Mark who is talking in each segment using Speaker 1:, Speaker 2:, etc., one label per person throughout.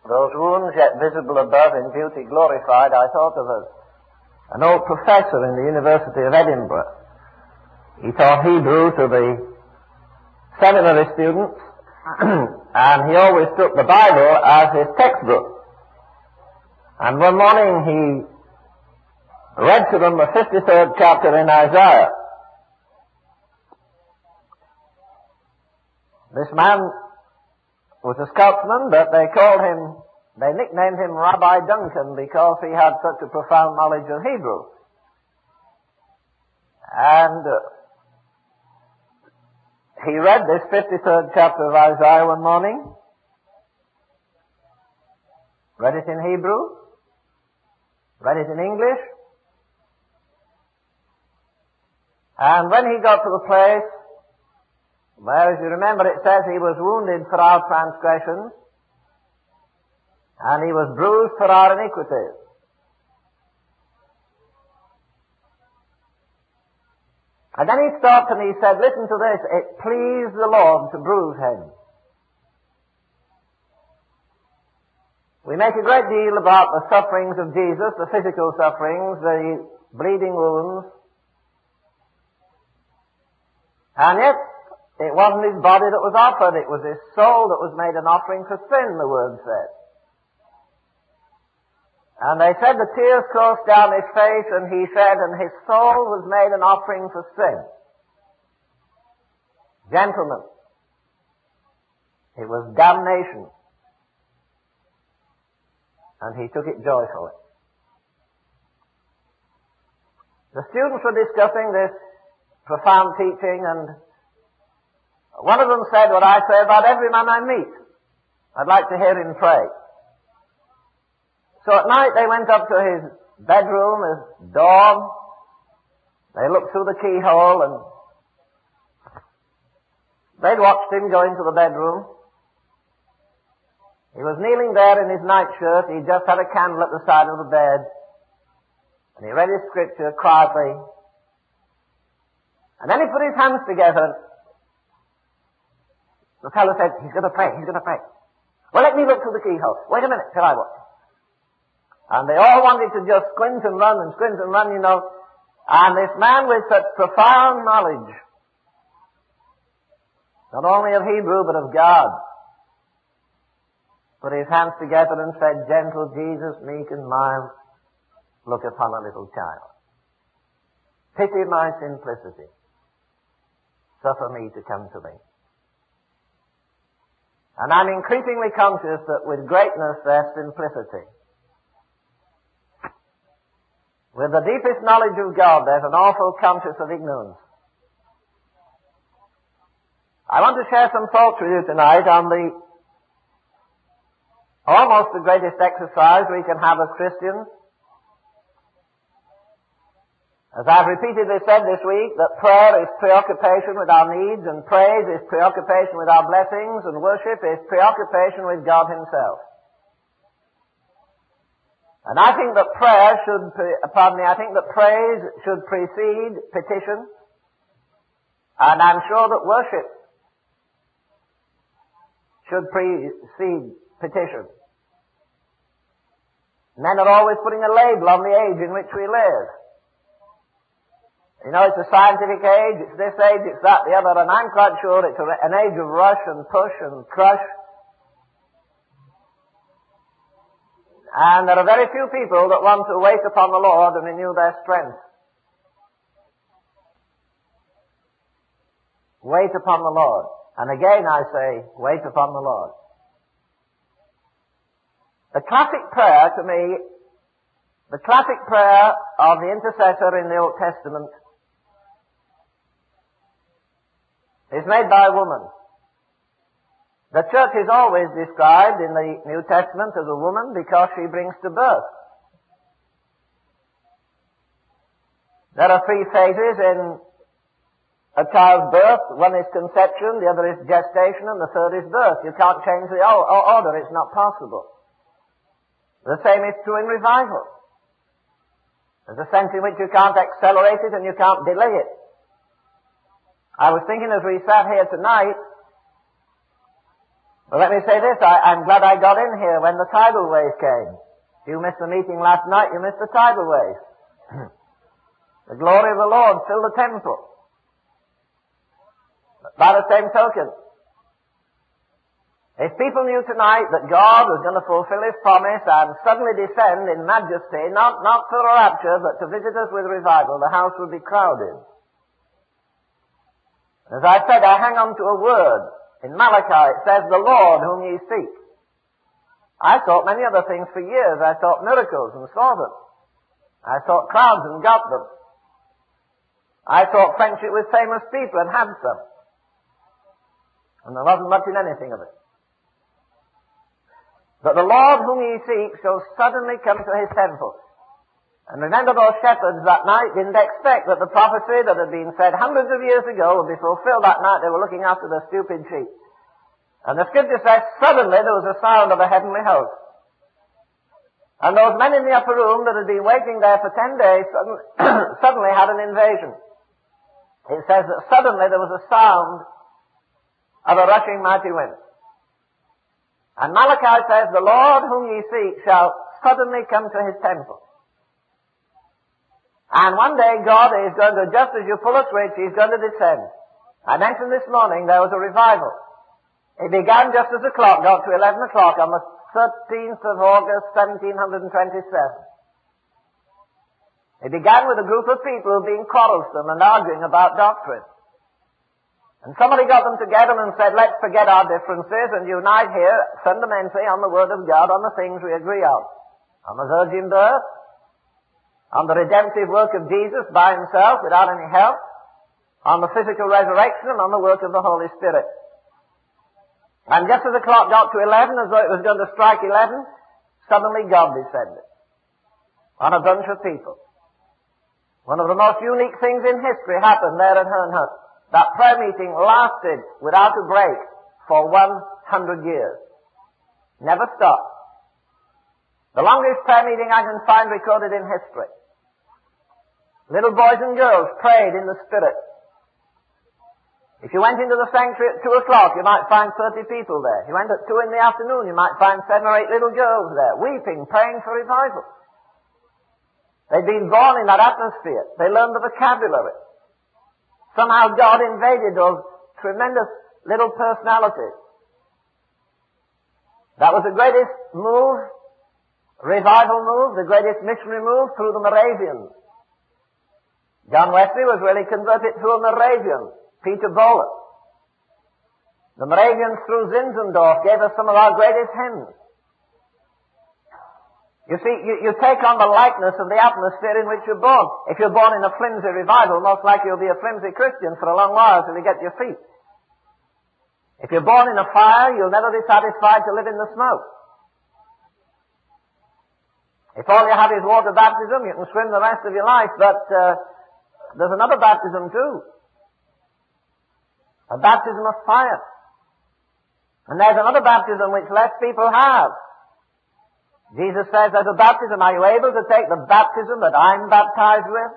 Speaker 1: those wounds yet visible above in beauty glorified, I thought of an old professor in the University of Edinburgh. He taught Hebrew to the seminary students, and he always took the Bible as his textbook. And one morning he read to them the 53rd chapter in Isaiah. This man was a Scotsman, but they nicknamed him Rabbi Duncan because he had such a profound knowledge of Hebrew. And he read this 53rd chapter of Isaiah one morning, read it in Hebrew, read it in English, and when he got to the place where, as you remember, it says he was wounded for our transgressions, and he was bruised for our iniquities. And then he stopped and he said, listen to this, it pleased the Lord to bruise him. We make a great deal about the sufferings of Jesus, the physical sufferings, the bleeding wounds, and yet it wasn't his body that was offered, it was his soul that was made an offering for sin, the word said. And they said the tears coursed down his face, and he said, and his soul was made an offering for sin. Gentlemen, it was damnation. And he took it joyfully. The students were discussing this profound teaching, and one of them said what I say about every man I meet. I'd like to hear him pray. So at night they went up to his bedroom, his dorm. They looked through the keyhole and they'd watched him go into the bedroom. He was kneeling there in his nightshirt. He just had a candle at the side of the bed. And he read his scripture quietly. And then he put his hands together. The fellow said, he's going to pray. Well, let me look through the keyhole. Wait a minute till I watch. And they all wanted to just squint and run, you know. And this man with such profound knowledge, not only of Hebrew, but of God, put his hands together and said, gentle Jesus, meek and mild, look upon a little child. Pity my simplicity. Suffer me to come to thee. And I'm increasingly conscious that with greatness there's simplicity. With the deepest knowledge of God, there's an awful conscience of ignorance. I want to share some thoughts with you tonight on almost the greatest exercise we can have as Christians. As I've repeatedly said this week, that prayer is preoccupation with our needs, and praise is preoccupation with our blessings, and worship is preoccupation with God Himself. And I think that praise should precede petition, and I'm sure that worship should precede petition. Men are always putting a label on the age in which we live. You know, it's a scientific age, it's this age, it's that, the other, and I'm quite sure it's an age of rush and push and crush. And there are very few people that want to wait upon the Lord and renew their strength. Wait upon the Lord. And again I say, wait upon the Lord. The classic prayer to me, the classic prayer of the intercessor in the Old Testament is made by a woman. The church is always described in the New Testament as a woman because she brings to birth. There are three phases in a child's birth. One is conception, the other is gestation, and the third is birth. You can't change the order, it's not possible. The same is true in revival. There's a sense in which you can't accelerate it and you can't delay it. I was thinking as we sat here tonight Well, let me say this. I'm glad I got in here when the tidal wave came. If you missed the meeting last night, you missed the tidal wave. The glory of the Lord filled the temple. By the same token, if people knew tonight that God was going to fulfill His promise and suddenly descend in majesty, not for a rapture, but to visit us with revival, the house would be crowded. As I said, I hang on to a word. In Malachi it says, the Lord whom ye seek. I sought many other things for years. I sought miracles and saw them. I sought crowds and got them. I sought friendship with famous people and had some. And there wasn't much in anything of it. But the Lord whom ye seek shall suddenly come to His temple. And remember, those shepherds that night didn't expect that the prophecy that had been said hundreds of years ago would be fulfilled that night. They were looking after their stupid sheep. And the scripture says, suddenly there was a sound of a heavenly host. And those men in the upper room that had been waiting there for 10 days suddenly had an invasion. It says that suddenly there was a sound of a rushing mighty wind. And Malachi says, the Lord whom ye seek shall suddenly come to His temple. And one day God is going to, just as you pull a switch, He's going to descend. I mentioned this morning there was a revival. It began just as the clock got to 11 o'clock on the 13th of August, 1727. It began with a group of people being quarrelsome and arguing about doctrine. And somebody got them together and said, let's forget our differences and unite here fundamentally on the Word of God, on the things we agree on. On the virgin birth, on the redemptive work of Jesus by Himself without any help, on the physical resurrection, and on the work of the Holy Spirit. And just as the clock got to 11, as though it was going to strike 11, suddenly God descended on a bunch of people. One of the most unique things in history happened there at Herrnhut. That prayer meeting lasted without a break for 100 years. Never stopped. The longest prayer meeting I can find recorded in history. Little boys and girls prayed in the Spirit. If you went into the sanctuary at 2 o'clock, you might find 30 people there. If you went at 2 in the afternoon, you might find 7 or 8 little girls there, weeping, praying for revival. They'd been born in that atmosphere. They learned the vocabulary. Somehow God invaded those tremendous little personalities. That was the greatest move, revival move, the greatest missionary move through the Moravians. John Wesley was really converted through a Moravian, Peter Bowler. The Moravians through Zinzendorf gave us some of our greatest hymns. You see, you take on the likeness of the atmosphere in which you're born. If you're born in a flimsy revival, most likely you'll be a flimsy Christian for a long while till you get your feet. If you're born in a fire, you'll never be satisfied to live in the smoke. If all you have is water baptism, you can swim the rest of your life, but there's another baptism too. A baptism of fire. And there's another baptism which less people have. Jesus says, as a baptism, are you able to take the baptism that I'm baptized with?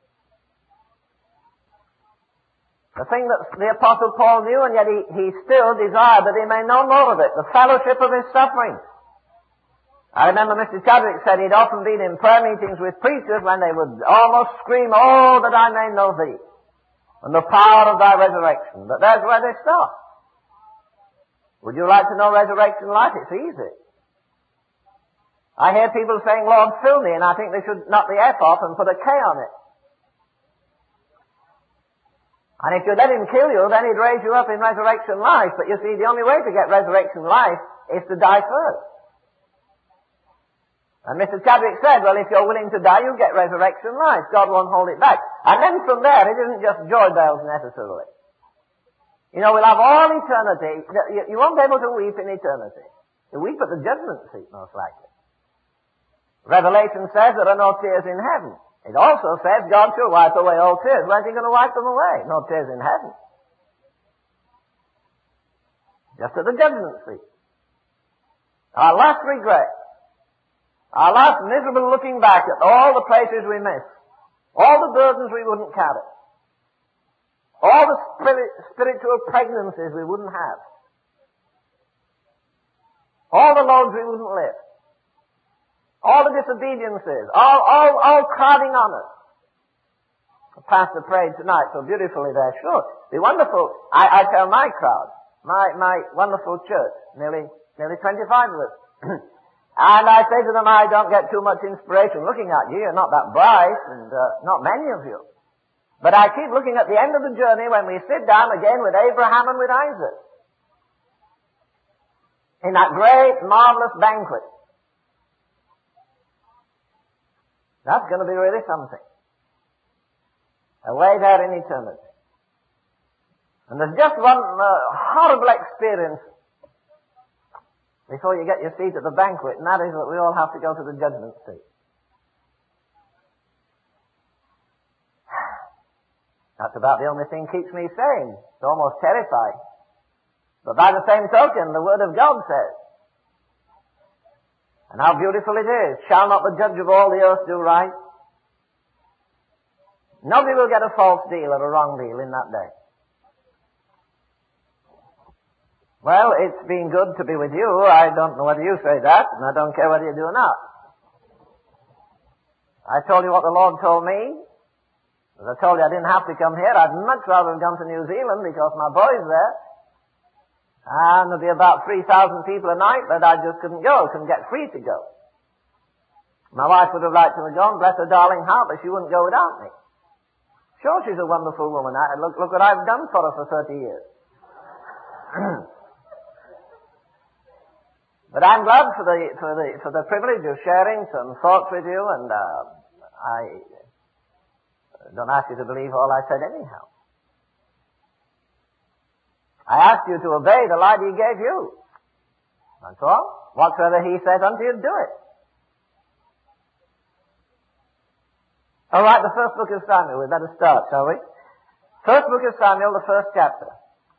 Speaker 1: The thing that the Apostle Paul knew, and yet he still desired that he may know more of it, the fellowship of his suffering. I remember Mr. Chadwick said he'd often been in prayer meetings with preachers when they would almost scream, oh, that I may know thee, and the power of thy resurrection. But there's where they stop. Would you like to know resurrection life? It's easy. I hear people saying, Lord, fill me, and I think they should knock the F off and put a K on it. And if you let Him kill you, then He'd raise you up in resurrection life. But you see, the only way to get resurrection life is to die first. And Mr. Chadwick said, well, if you're willing to die, you'll get resurrection life. God won't hold it back. And then from there, it isn't just joy bells necessarily. You know, we'll have all eternity. You won't be able to weep in eternity. You weep at the judgment seat, most likely. Revelation says there are no tears in heaven. It also says God shall wipe away all tears. Where's He going to wipe them away? No tears in heaven. Just at the judgment seat. Our last regret, our last miserable looking back at all the places we missed, all the burdens we wouldn't carry, all the spiritual pregnancies we wouldn't have. All the loads we wouldn't lift. All the disobediences. All crowding on us. The pastor prayed tonight so beautifully there. Sure. Be wonderful. I tell my crowd, my wonderful church, nearly 25 of us. And I say to them, I don't get too much inspiration looking at you. You're not that bright, and not many of you. But I keep looking at the end of the journey when we sit down again with Abraham and with Isaac. In that great, marvelous banquet. That's going to be really something. Away there in eternity. And there's just one horrible experience before you get your seat at the banquet, and that is that we all have to go to the judgment seat. That's about the only thing keeps me sane. It's almost terrifying. But by the same token, the Word of God says, and how beautiful it is, shall not the judge of all the earth do right? Nobody will get a false deal or a wrong deal in that day. Well, it's been good to be with you. I don't know whether you say that, and I don't care whether you do or not. I told you what the Lord told me. As I told you I didn't have to come here. I'd much rather have gone to New Zealand because my boy's there. And there'll be about 3,000 people a night, but I just couldn't go, couldn't get free to go. My wife would have liked to have gone, bless her darling heart, but she wouldn't go without me. Sure, she's a wonderful woman. Look what I've done for her for 30 years. But I'm glad for the privilege of sharing some thoughts with you, and I don't ask you to believe all I said anyhow. I asked you to obey the light He gave you. That's all. Whatsoever He says unto you, do it. All right, the first book of Samuel. We'd better start, shall we? First book of Samuel, the first chapter.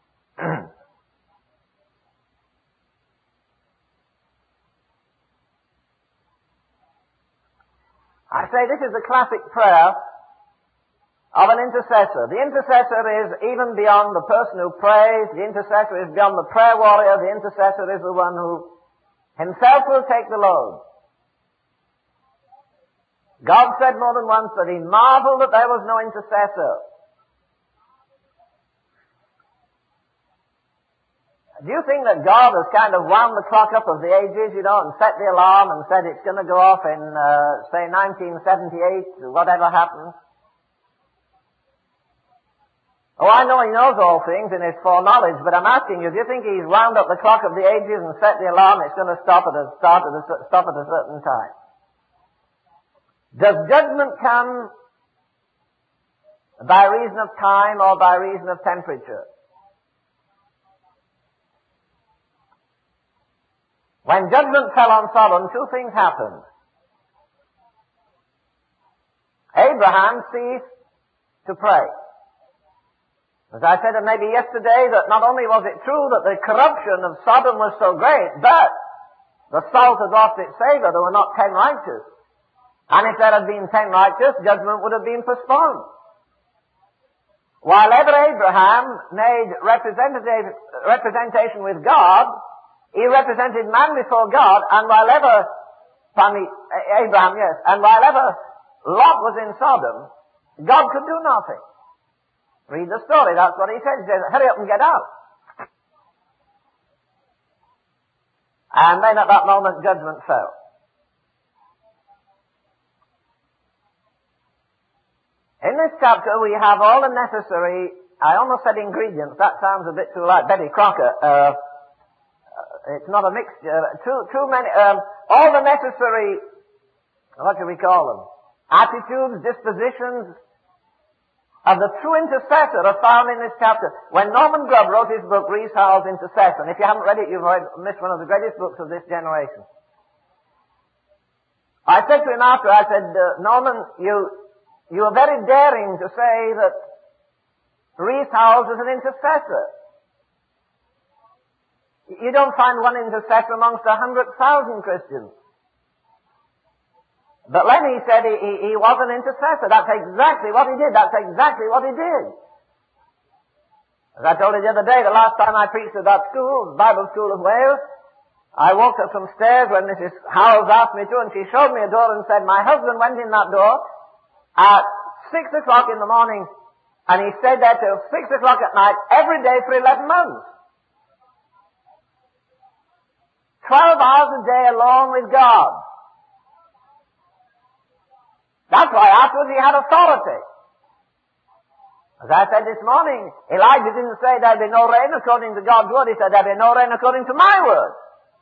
Speaker 1: I say this is the classic prayer of an intercessor. The intercessor is even beyond the person who prays. The intercessor is beyond the prayer warrior. The intercessor is the one who himself will take the load. God said more than once that He marveled that there was no intercessor. Do you think that God has kind of wound the clock up of the ages, and set the alarm and said it's going to go off in, say, 1978, whatever happens? Oh, I know He knows all things in His foreknowledge, but I'm asking you, do you think He's wound up the clock of the ages and set the alarm, it's going to stop at a certain time? Does judgment come by reason of time or by reason of temperature? When judgment fell on Sodom, two things happened. Abraham ceased to pray. As I said maybe yesterday, that not only was it true that the corruption of Sodom was so great, but the salt had lost its savor. There were not 10 righteous. And if there had been 10 righteous, judgment would have been postponed. While ever Abraham made representation with God, he represented man before God, and while ever Lot was in Sodom, God could do nothing. Read the story, that's what he said. He says, hurry up and get out. And then at that moment, judgment fell. In this chapter, we have all the necessary, I almost said ingredients, that sounds a bit too like Betty Crocker, it's not a mixture. Too many. All the necessary. What do we call them? Attitudes, dispositions of the true intercessor are found in this chapter. When Norman Grubb wrote his book, Rees Howells Intercessor, and if you haven't read it, you've missed one of the greatest books of this generation. I said to him after, I said, Norman, you are very daring to say that Rees Howells is an intercessor. You don't find one intercessor amongst 100,000 Christians. But Lenny said he was an intercessor. That's exactly what he did. That's exactly what he did. As I told you the other day, the last time I preached at that school, Bible School of Wales, I walked up some stairs when Mrs. Howells asked me to, and she showed me a door and said, my husband went in that door at 6 o'clock in the morning, and he stayed there till 6 o'clock at night every day for 11 months. 12 hours a day alone with God. That's why afterwards he had authority. As I said this morning, Elijah didn't say there'd be no rain according to God's word. He said there'd be no rain according to my word.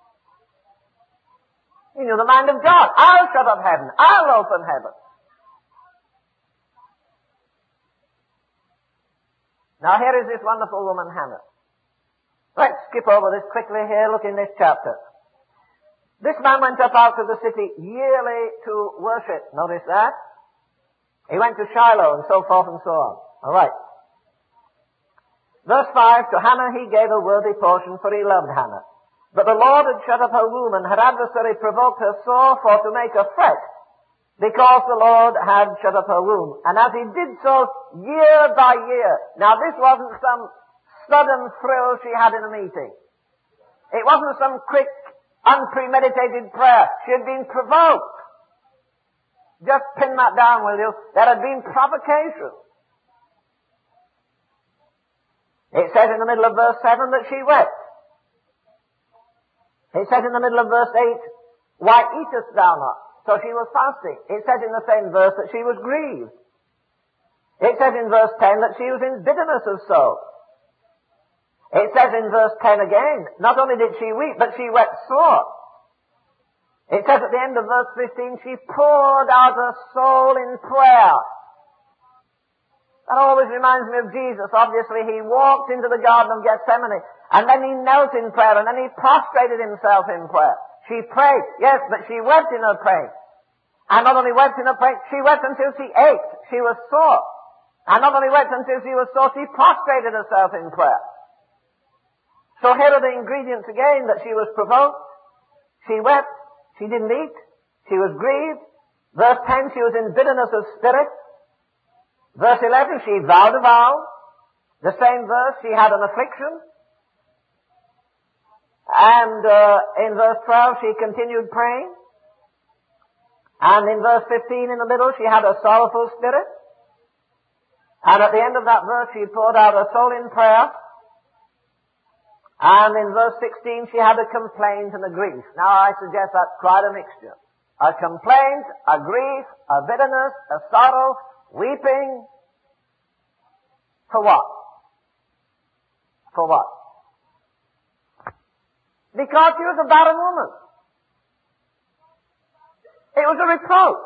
Speaker 1: He knew the mind of God. I'll shut up heaven. I'll open heaven. Now here is this wonderful woman, Hannah. Let's skip over this quickly here. Look in this chapter. This man went up out of the city yearly to worship. Notice that. He went to Shiloh and so forth and so on. All right. Verse 5, to Hannah he gave a worthy portion, for he loved Hannah. But the Lord had shut up her womb, and her adversary provoked her sore for to make her fret, because the Lord had shut up her womb. And as he did so year by year. Now this wasn't some sudden thrill she had in a meeting. It wasn't some quick, unpremeditated prayer. She had been provoked. Just pin that down, will you? There had been provocation. It says in the middle of verse 7 that she wept. It says in the middle of verse 8, why eatest thou not? So she was fasting. It says in the same verse that she was grieved. It says in verse 10 that she was in bitterness of soul. It says in verse 10 again, not only did she weep, but she wept sore. It says at the end of verse 15, she poured out her soul in prayer. That always reminds me of Jesus. Obviously, he walked into the Garden of Gethsemane, and then he knelt in prayer, and then he prostrated himself in prayer. She prayed, yes, but she wept in her praying. And not only wept in her praying, she wept until she ached. She was sore. And not only wept until she was sore, she prostrated herself in prayer. So here are the ingredients again, that she was provoked, she wept, she didn't eat, she was grieved. Verse 10, she was in bitterness of spirit. Verse 11, she vowed a vow. The same verse, she had an affliction. And in verse 12, she continued praying. And in verse 15, in the middle, she had a sorrowful spirit. And at the end of that verse, she poured out her soul in prayer. And in verse 16, she had a complaint and a grief. Now, I suggest that's quite a mixture. A complaint, a grief, a bitterness, a sorrow, weeping. For what? For what? Because she was a barren woman. It was a reproach.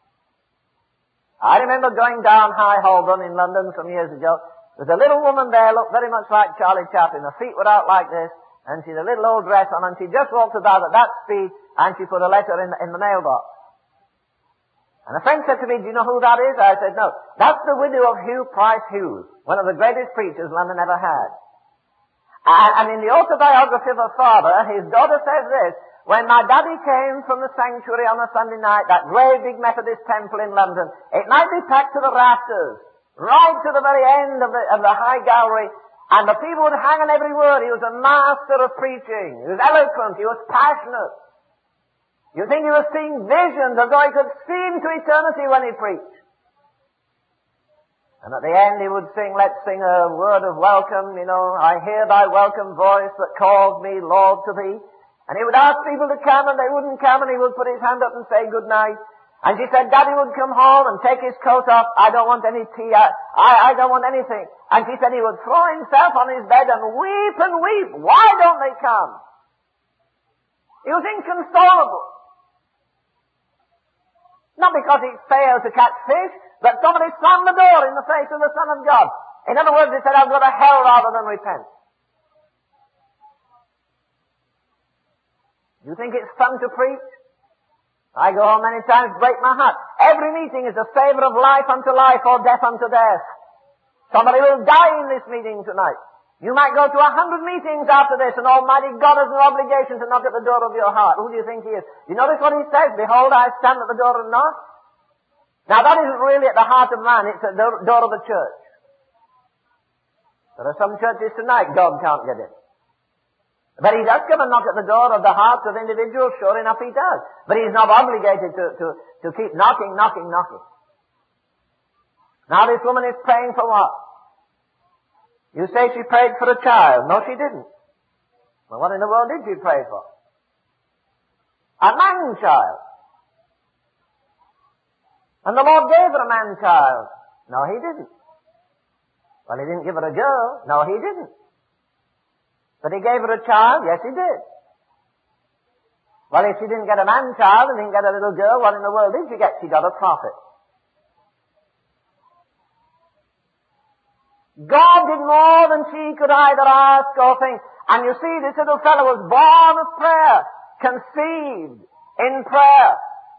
Speaker 1: I remember going down High Holborn in London some years ago. There's a little woman there, looked very much like Charlie Chaplin. Her feet were out like this, and she had a little old dress on, and she just walked about at that speed, and she put a letter in the mailbox. And a friend said to me, do you know who that is? I said, no. That's the widow of Hugh Price Hughes, one of the greatest preachers London ever had. And in the autobiography of her father, his daughter says this, when my daddy came from the sanctuary on a Sunday night, that great big Methodist temple in London, it might be packed to the rafters, right to the very end of the high gallery, and the people would hang on every word. He was a master of preaching. He was eloquent. He was passionate. You think he was seeing visions as though he could see into eternity when he preached. And at the end he would sing, let's sing a word of welcome, I hear thy welcome voice that calls me, Lord, to thee. And he would ask people to come, and they wouldn't come, and he would put his hand up and say good night. And she said, Daddy would come home and take his coat off. I don't want any tea. I don't want anything. And she said he would throw himself on his bed and weep and weep. Why don't they come? He was inconsolable. Not because he failed to catch fish, but somebody slammed the door in the face of the Son of God. In other words, he said, I'll go to hell rather than repent. You think it's fun to preach? I go home many times, break my heart. Every meeting is a favor of life unto life or death unto death. Somebody will die in this meeting tonight. You might go to 100 meetings after this, and Almighty God has no obligation to knock at the door of your heart. Who do you think he is? You notice what he says? Behold, I stand at the door and knock. Now that isn't really at the heart of man, it's at the door of the church. There are some churches tonight God can't get in. But he does come and knock at the door of the hearts of individuals. Sure enough, he does. But he's not obligated to keep knocking. Now this woman is praying for what? You say she prayed for a child. No, she didn't. Well, what in the world did she pray for? A man-child. And the Lord gave her a man-child. No, he didn't. Well, he didn't give her a girl. No, he didn't. But he gave her a child. Yes, he did. Well, if she didn't get a man-child and didn't get a little girl, what in the world did she get? She got a prophet. God did more than she could either ask or think. And you see, this little fellow was born of prayer, conceived in prayer.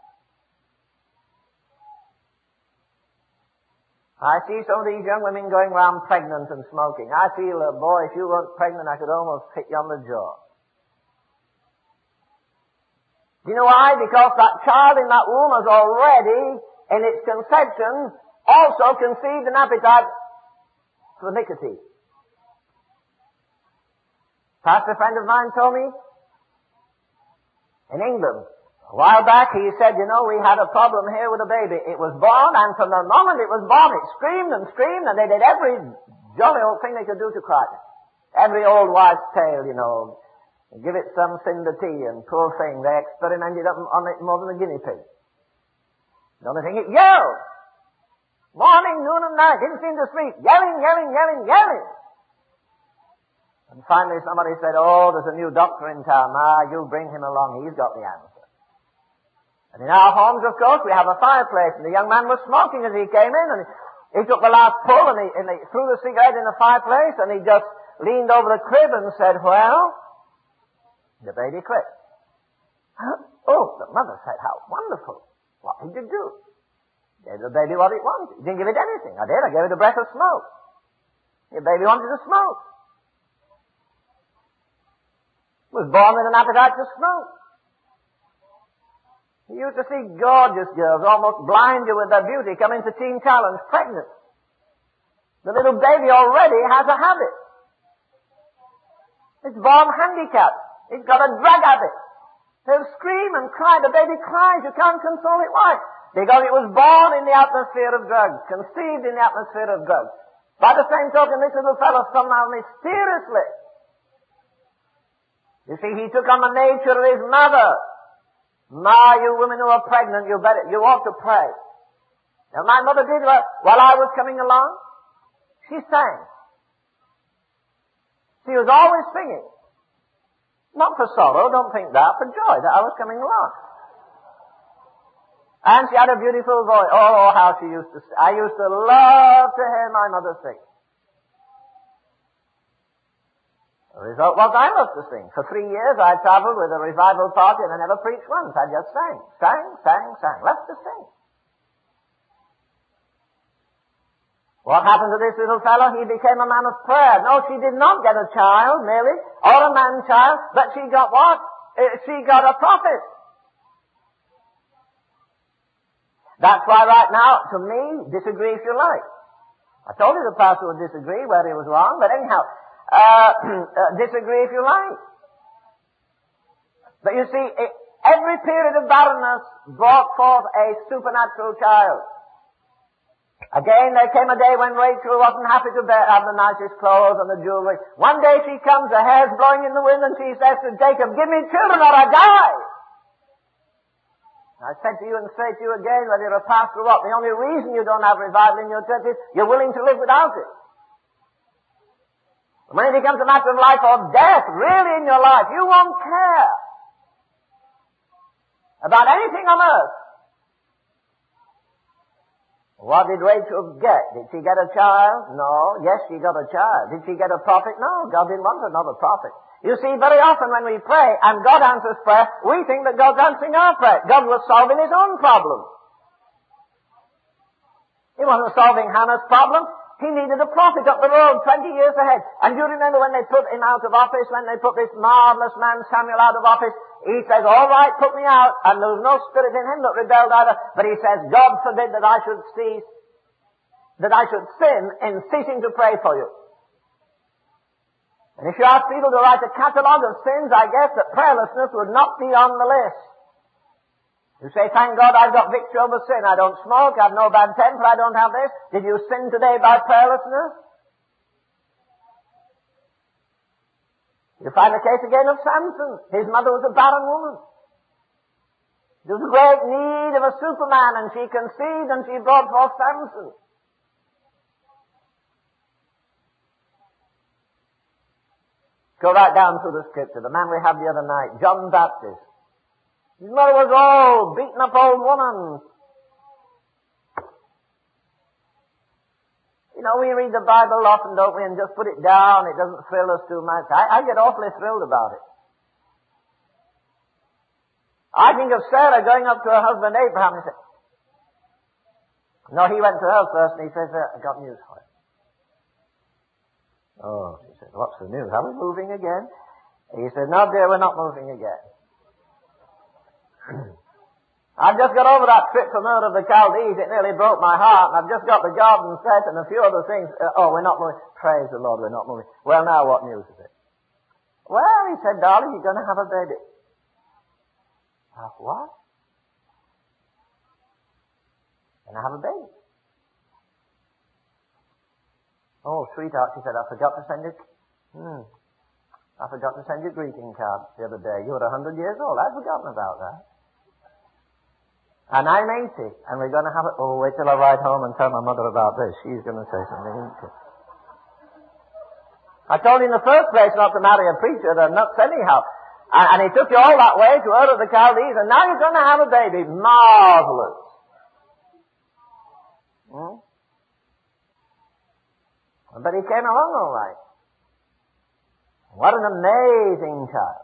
Speaker 1: I see some of these young women going around pregnant and smoking. I feel, boy, if you weren't pregnant, I could almost hit you on the jaw. Do you know why? Because that child in that womb has already, in its conception, also conceived an appetite for nicotine. Pastor friend of mine told me, in England, a while back, he said, you know, we had a problem here with a baby. It was born, and from the moment it was born, it screamed, and they did every jolly old thing they could do to cry. Every old wives' tale, you know. Give it some cinder tea, and poor thing, they experimented on it more than a guinea pig. The only thing, it yelled. Morning, noon, and night. Didn't seem to sleep. Yelling. And finally somebody said, oh, there's a new doctor in town. You bring him along. He's got the answer. And in our homes, of course, we have a fireplace. And the young man was smoking as he came in. And he took the last pull and he threw the cigarette in the fireplace. And he just leaned over the crib and said, well, the baby quit. Oh, the mother said, how wonderful. What did you do? Gave the baby what it wanted. You didn't give it anything. I did. I gave it a breath of smoke. The baby wanted to smoke. It was born with an appetite to smoke. You used to see gorgeous girls almost blind you with their beauty come into Teen Challenge pregnant. The little baby already has a habit. It's born handicapped. It's got a drug habit. They'll scream and cry. The baby cries. You can't console it. Why? Because it was born in the atmosphere of drugs, conceived in the atmosphere of drugs. By the same token, this little fellow somehow mysteriously, you see, he took on the nature of his mother. You women who are pregnant, you ought to pray. Now my mother did while I was coming along. She sang. She was always singing. Not for sorrow, don't think that, for joy that I was coming along. And she had a beautiful voice. Oh, how she used to sing. I used to love to hear my mother sing. The result was I loved to sing. For 3 years I travelled with a revival party and I never preached once. I just sang. Loved to sing. What happened to this little fellow? He became a man of prayer. No, she did not get a child merely, or a man-child, but she got what? She got a prophet. That's why right now, to me, disagree if you like. I told you the pastor would disagree where he was wrong, but anyhow, disagree if you like. But you see, every period of barrenness brought forth a supernatural child. Again, there came a day when Rachel wasn't happy to have the nicest clothes and the jewelry. One day she comes, her hair's blowing in the wind, and she says to Jacob, give me children or I die. I said to you and say to you again, whether you're a pastor or what, the only reason you don't have revival in your church is you're willing to live without it. When it becomes a matter of life or death, really in your life, you won't care about anything on earth. What did Rachel get? Did she get a child? No. Yes, she got a child. Did she get a prophet? No. God didn't want another prophet. You see, very often when we pray and God answers prayer, we think that God's answering our prayer. God was solving His own problem. He wasn't solving Hannah's problem. He needed a prophet up the road 20 years ahead. And you remember when they put him out of office, when they put this marvelous man Samuel out of office, he says, all right, put me out. And there was no spirit in him that rebelled either. But he says, God forbid that I should sin in ceasing to pray for you. And if you ask people to write a catalogue of sins, I guess that prayerlessness would not be on the list. You say, thank God I've got victory over sin. I don't smoke, I have no bad temper, I don't have this. Did you sin today by prayerlessness? You find the case again of Samson. His mother was a barren woman. There was a great need of a Superman, and she conceived and she brought forth Samson. Go right down through the scripture. The man we had the other night, John Baptist. His mother was old, beaten up old woman. You know, we read the Bible often, don't we, and just put it down. It doesn't thrill us too much. I get awfully thrilled about it. I think of Sarah going up to her husband Abraham and said, no, he went to her first and he says, I got news for you. Oh, she said, what's the news? Are we moving again? He said, no dear, we're not moving again. I've just got over that trip from Ur of the Chaldees. It nearly broke my heart. And I've just got the garden set and a few other things. We're not moving. Praise the Lord, we're not moving. Well, now what news is it? Well, he said, darling, you're going to have a baby. What? Going to have a baby? Oh, sweetheart, she said, I forgot to send you. I forgot to send you a greeting card the other day. You were 100 years old. I'd forgotten about that. And I'm 80, and we're going to have it. Oh, wait till I ride home and tell my mother about this. She's going to say something, isn't she? I told you in the first place not to marry a preacher. They're nuts anyhow. And he took you all that way to Ur of the Chaldees, and now you're going to have a baby. Marvelous. But he came along all right. What an amazing child.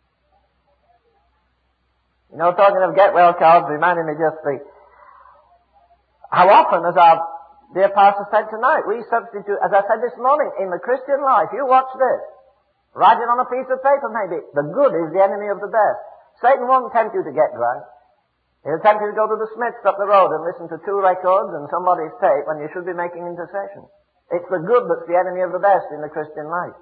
Speaker 1: You know, talking of get well cards reminded me just how often, as our dear pastor said tonight, we substitute, as I said this morning, in the Christian life, you watch this. Write it on a piece of paper maybe. The good is the enemy of the best. Satan won't tempt you to get drunk. He'll tempt you to go to the Smiths up the road and listen to 2 records and somebody's tape when you should be making intercession. It's the good that's the enemy of the best in the Christian life.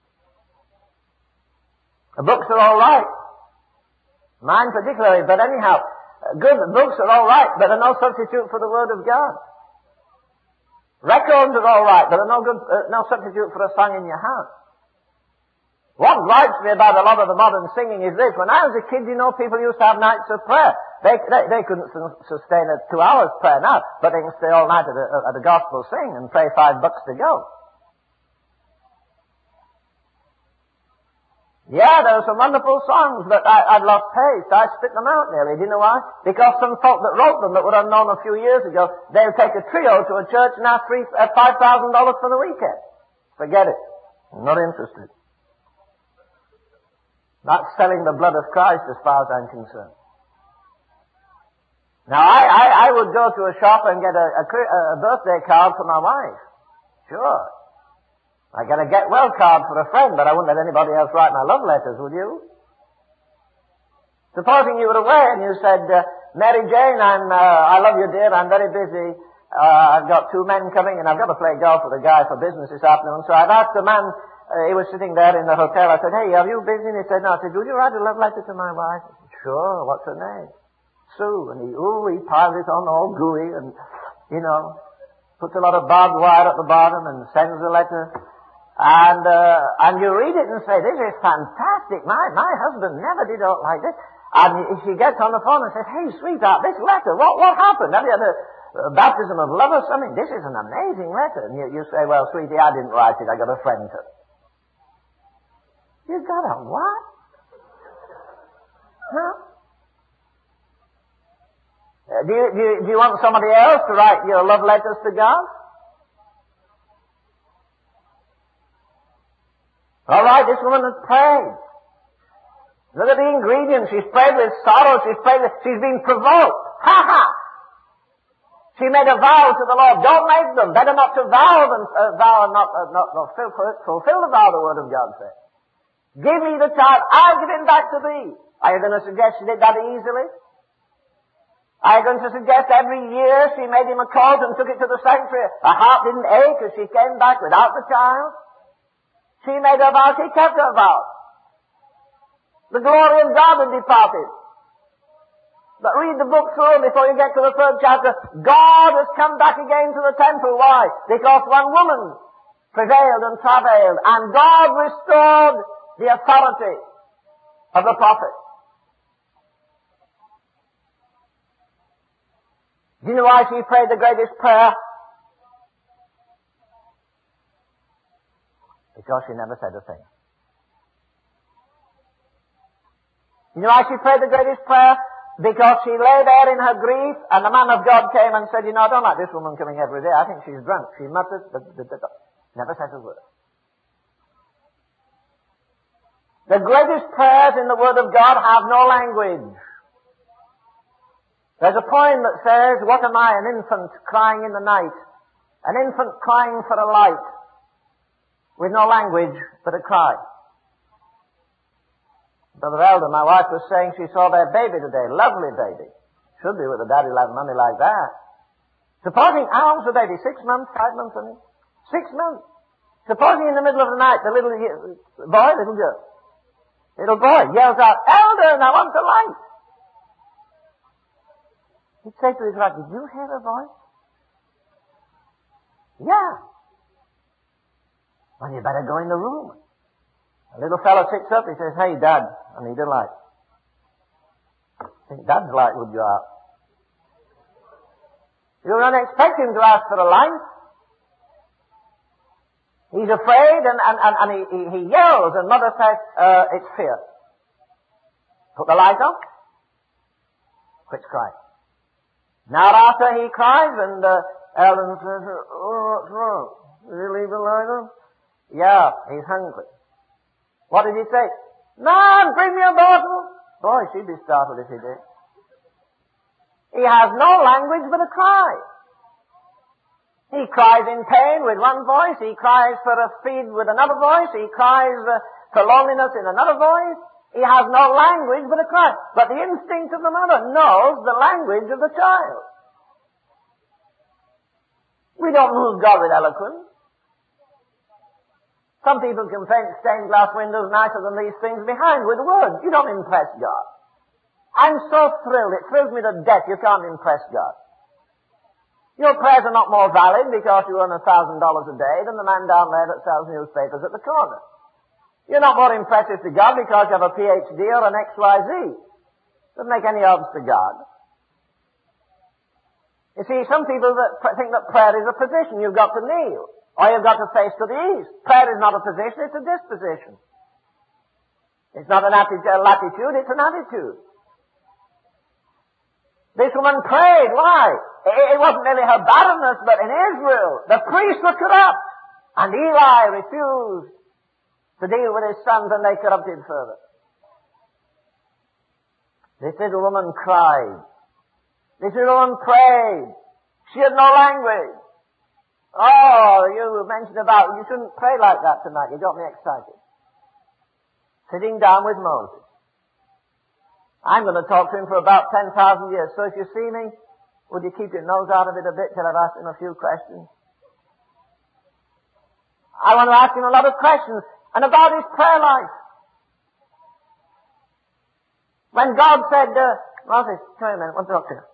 Speaker 1: The books are all right. Mine particularly, but anyhow, good books are all right, but they're no substitute for the Word of God. Records are all right, but they're no substitute for a song in your heart. What gripes me about a lot of the modern singing is this. When I was a kid, you know, people used to have nights of prayer. They couldn't sustain a 2 hours prayer now, but they can stay all night at a gospel sing and pray $5 to go. Yeah, there were some wonderful songs, but I'd lost taste. I spit them out nearly. Do you know why? Because some folk that wrote them that were unknown a few years ago, they'll take a trio to a church and ask $5,000 for the weekend. Forget it. I'm not interested. That's selling the blood of Christ as far as I'm concerned. Now, I would go to a shop and get a birthday card for my wife. Sure. I get a get well card for a friend, but I wouldn't let anybody else write my love letters, would you? Supposing you were away and you said, Mary Jane, I love you dear, I'm very busy, I've got 2 men coming and I've got to play golf with a guy for business this afternoon, so I've asked the man, he was sitting there in the hotel, I said, hey, are you busy? And he said, no. I said, would you write a love letter to my wife? I said, sure, what's her name? Sue. And he piles it on all gooey and, you know, puts a lot of barbed wire at the bottom and sends the letter. And you read it and say, this is fantastic. My husband never did out like this. And she gets on the phone and says, hey, sweetheart, this letter, what happened? Have you had a baptism of love or something? This is an amazing letter. And you say, well, sweetie, I didn't write it. I got a friend to. You got a what? Huh? Do you want somebody else to write your love letters to God? All right, this woman has prayed. Look at the ingredients. She's prayed with sorrow. She's been provoked. Ha ha! She made a vow to the Lord. Don't make them. Better not to vow and not fulfill the vow, the Word of God says. Give me the child. I'll give him back to thee. Are you going to suggest she did that easily? Are you going to suggest every year she made him a coat and took it to the sanctuary? Her heart didn't ache as she came back without the child? She made her vow, she kept her vow. The glory of God had departed. But read the book through before you get to the 3rd chapter. God has come back again to the temple. Why? Because one woman prevailed and travailed, and God restored the authority of the prophet. Do you know why she prayed the greatest prayer? Because she never said a thing. You know why she prayed the greatest prayer? Because she lay there in her grief, and the man of God came and said, you know, I don't like this woman coming every day. I think she's drunk. She mutters, never said a word. The greatest prayers in the Word of God have no language. There's a poem that says, what am I, an infant crying in the night, an infant crying for a light, with no language but a cry. Brother Elder, my wife was saying she saw their baby today. Lovely baby. Should be with a daddy like money like that. Supposing, how old's the baby? 6 months, 5 months, I mean? 6 months. Supposing in the middle of the night the little boy yells out, Elder, I want the light. He'd say to his wife, did you hear a voice? Yeah. Well, you better go in the room. A little fellow sits up, he says, hey, Dad, I need a light. I think Dad's light would go out. You don't expect him to ask for a light. He's afraid and he yells, and Mother says, it's fear. Put the light on. Quits crying. Now after he cries, and Ellen says, oh, what's wrong? Did he leave the light on? Yeah, he's hungry. What did he say? Mom, bring me a bottle. Boy, she'd be startled if he did. He has no language but a cry. He cries in pain with one voice. He cries for a feed with another voice. He cries for loneliness in another voice. He has no language but a cry. But the instinct of the mother knows the language of the child. We don't move God with eloquence. Some people can paint stained glass windows nicer than these things behind with words. You don't impress God. I'm so thrilled. It thrills me to death you can't impress God. Your prayers are not more valid because you earn $1,000 a day than the man down there that sells newspapers at the corner. You're not more impressive to God because you have a PhD or an XYZ. Doesn't make any odds to God. You see, some people that think that prayer is a position. You've got to kneel. Or you've got to face to the east. Prayer is not a position, it's a disposition. It's not an latitude, it's an attitude. This woman prayed. Why? It wasn't merely her barrenness, but in Israel, the priests were corrupt. And Eli refused to deal with his sons, and they corrupted further. This little woman cried. This little woman prayed. She had no language. Oh, you mentioned about, you shouldn't pray like that tonight. You got me excited. Sitting down with Moses. I'm going to talk to him for about 10,000 years. So if you see me, would you keep your nose out of it a bit till I've asked him a few questions? I want to ask him a lot of questions. And about his prayer life. When God said, Moses, come here a minute, I want to talk to you.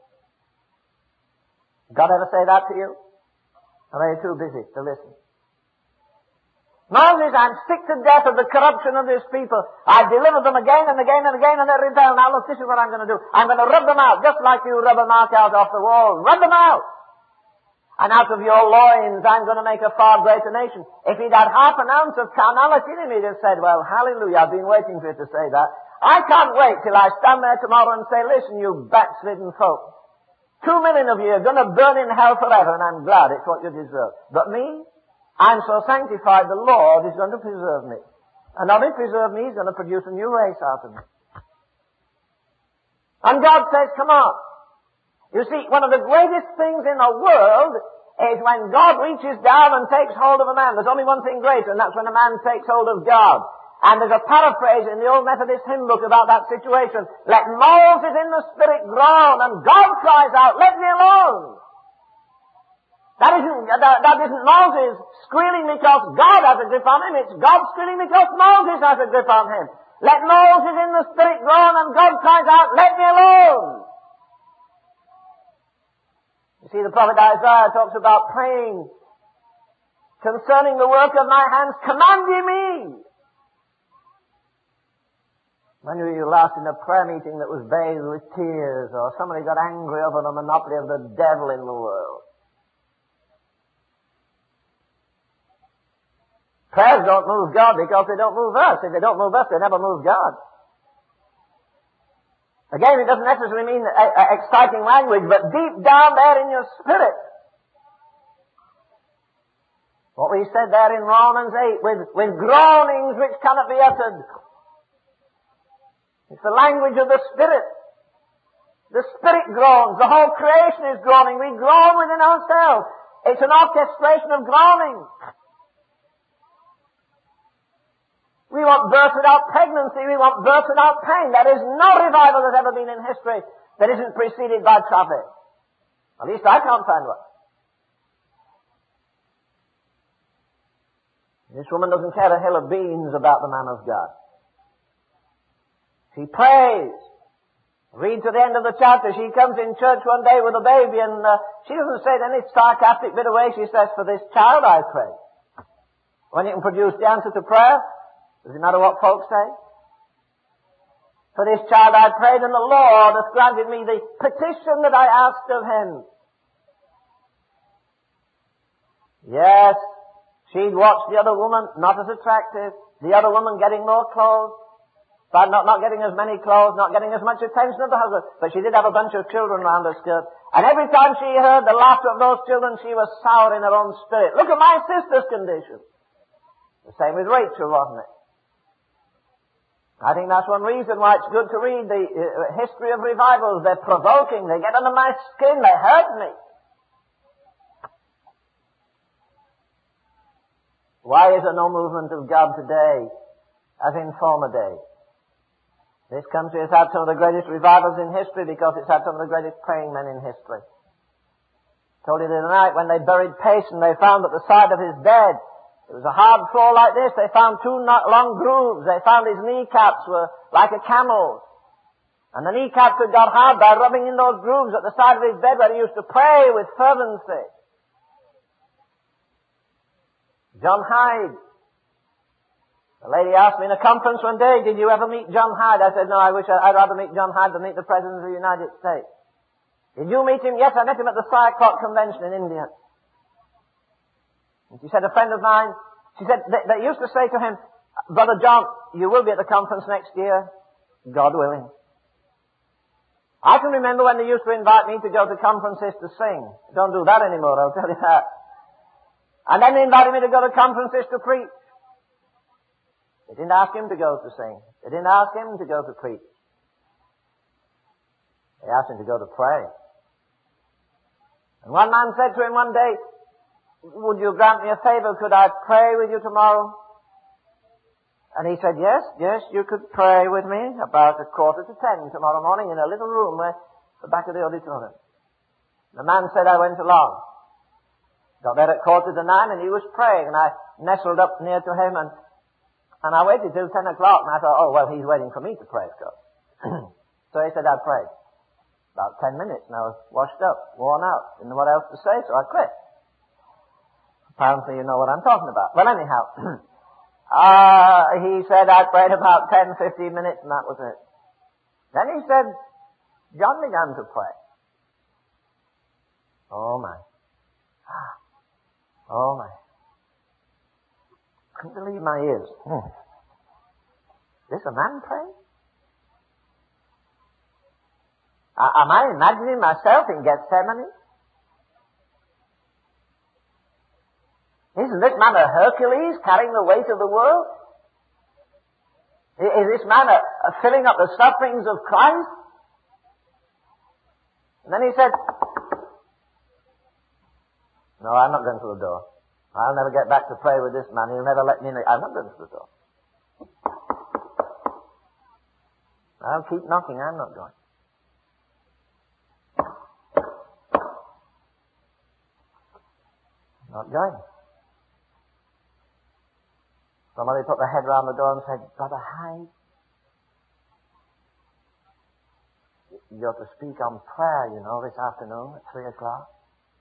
Speaker 1: God ever say that to you? Or are you too busy to listen? Moses, I'm sick to death of the corruption of this people. I've delivered them again and again and again, and they rebel. Now look, this is what I'm going to do. I'm going to rub them out, just like you rub a mark out off the wall. Rub them out. And out of your loins, I'm going to make a far greater nation. If he'd had half an ounce of carnality in him, he'd have said, well, hallelujah, I've been waiting for you to say that. I can't wait till I stand there tomorrow and say, listen, you backslidden folk. 2 million of you are going to burn in hell forever, and I'm glad it's what you deserve. But me, I'm so sanctified, the Lord is going to preserve me. And not only preserve me, he's going to produce a new race out of me. And God says, come on. You see, one of the greatest things in the world is when God reaches down and takes hold of a man. There's only one thing greater, and that's when a man takes hold of God. And there's a paraphrase in the old Methodist hymn book about that situation. Let Moses in the Spirit groan, and God cries out, let me alone. That isn't Moses squealing because God has a grip on him. It's God squealing because Moses has a grip on him. Let Moses in the Spirit groan, and God cries out, let me alone. You see, the prophet Isaiah talks about praying concerning the work of my hands, command ye me. When were you last in a prayer meeting that was bathed with tears, or somebody got angry over the monopoly of the devil in the world? Prayers don't move God because they don't move us. If they don't move us, they never move God. Again, it doesn't necessarily mean exciting language, but deep down there in your spirit. What we said there in Romans 8, with groanings which cannot be uttered. It's the language of the Spirit. The Spirit groans. The whole creation is groaning. We groan within ourselves. It's an orchestration of groaning. We want bursted out pregnancy. We want bursted out pain. There is no revival that's ever been in history that isn't preceded by traffic. At least I can't find one. This woman doesn't care a hill of beans about the man of God. She prays. Read to the end of the chapter. She comes in church one day with a baby, and she doesn't say it in any sarcastic bit of way. She says, for this child I pray. When you can produce the answer to prayer, does it matter what folks say? For this child I prayed, and the Lord has granted me the petition that I asked of Him. Yes, she'd watched the other woman, not as attractive. The other woman getting more clothes. But not getting as many clothes, not getting as much attention of the husband. But she did have a bunch of children around her skirt. And every time she heard the laughter of those children, she was sour in her own spirit. Look at my sister's condition. The same with Rachel, wasn't it? I think that's one reason why it's good to read the history of revivals. They're provoking. They get under my skin. They hurt me. Why is there no movement of God today as in former days? This country has had some of the greatest revivals in history because it's had some of the greatest praying men in history. I told you the other night when they buried Payson, they found at the side of his bed, it was a hard floor like this, they found two long grooves. They found his kneecaps were like a camel's. And the kneecaps had got hard by rubbing in those grooves at the side of his bed where he used to pray with fervency. John Hyde. The lady asked me in a conference one day, did you ever meet John Hyde? I said, no, I'd rather meet John Hyde than meet the President of the United States. Did you meet him? Yes, I met him at the Cyclops Convention in India. And she said, a friend of mine, she said, they used to say to him, Brother John, you will be at the conference next year, God willing. I can remember when they used to invite me to go to conferences to sing. Don't do that anymore, I'll tell you that. And then they invited me to go to conferences to preach. They didn't ask him to go to sing. They didn't ask him to go to preach. They asked him to go to pray. And one man said to him one day, would you grant me a favor? Could I pray with you tomorrow? And he said, yes, you could pray with me about 9:45 tomorrow morning in a little room at the back of the auditorium. The man said, I went along. Got there at 9:45 and he was praying, and I nestled up near to him and I waited till 10 o'clock, and I thought, oh, well, he's waiting for me to pray, of course. So he said, I prayed. About 10 minutes, and I was washed up, worn out. Didn't know what else to say, so I quit. Apparently you know what I'm talking about. Well, anyhow, he said I prayed about 10, 15 minutes, and that was it. Then he said, John began to pray. Oh, my. Oh, my. Couldn't believe my ears. This a man praying? Am I imagining myself in Gethsemane? Isn't this man a Hercules carrying the weight of the world? Is this man filling up the sufferings of Christ? And then he said, no, I'm not going to the door. I'll never get back to pray with this man. He'll never let me in. I'm not going to the door. I'll keep knocking. I'm not going. Not going. Somebody put their head round the door and said, Brother Hyde, you're to speak on prayer, this afternoon at 3 o'clock.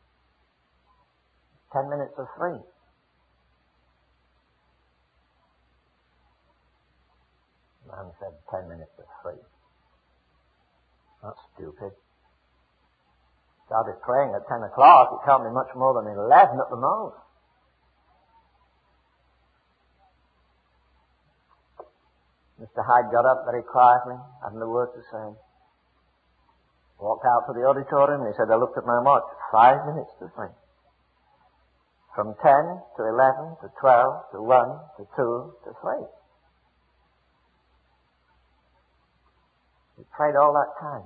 Speaker 1: 10 minutes of 3. Man said 10 minutes of 3. That's stupid. Started praying at 10 o'clock. It can't be much more than 11 at the most. Mr. Hyde got up very quietly, hadn't a word to say. Walked out to the auditorium and he said, I looked at my watch, 5 minutes to 3. From 10 to 11 to 12 to 1 to 2 to 3. He prayed all that time.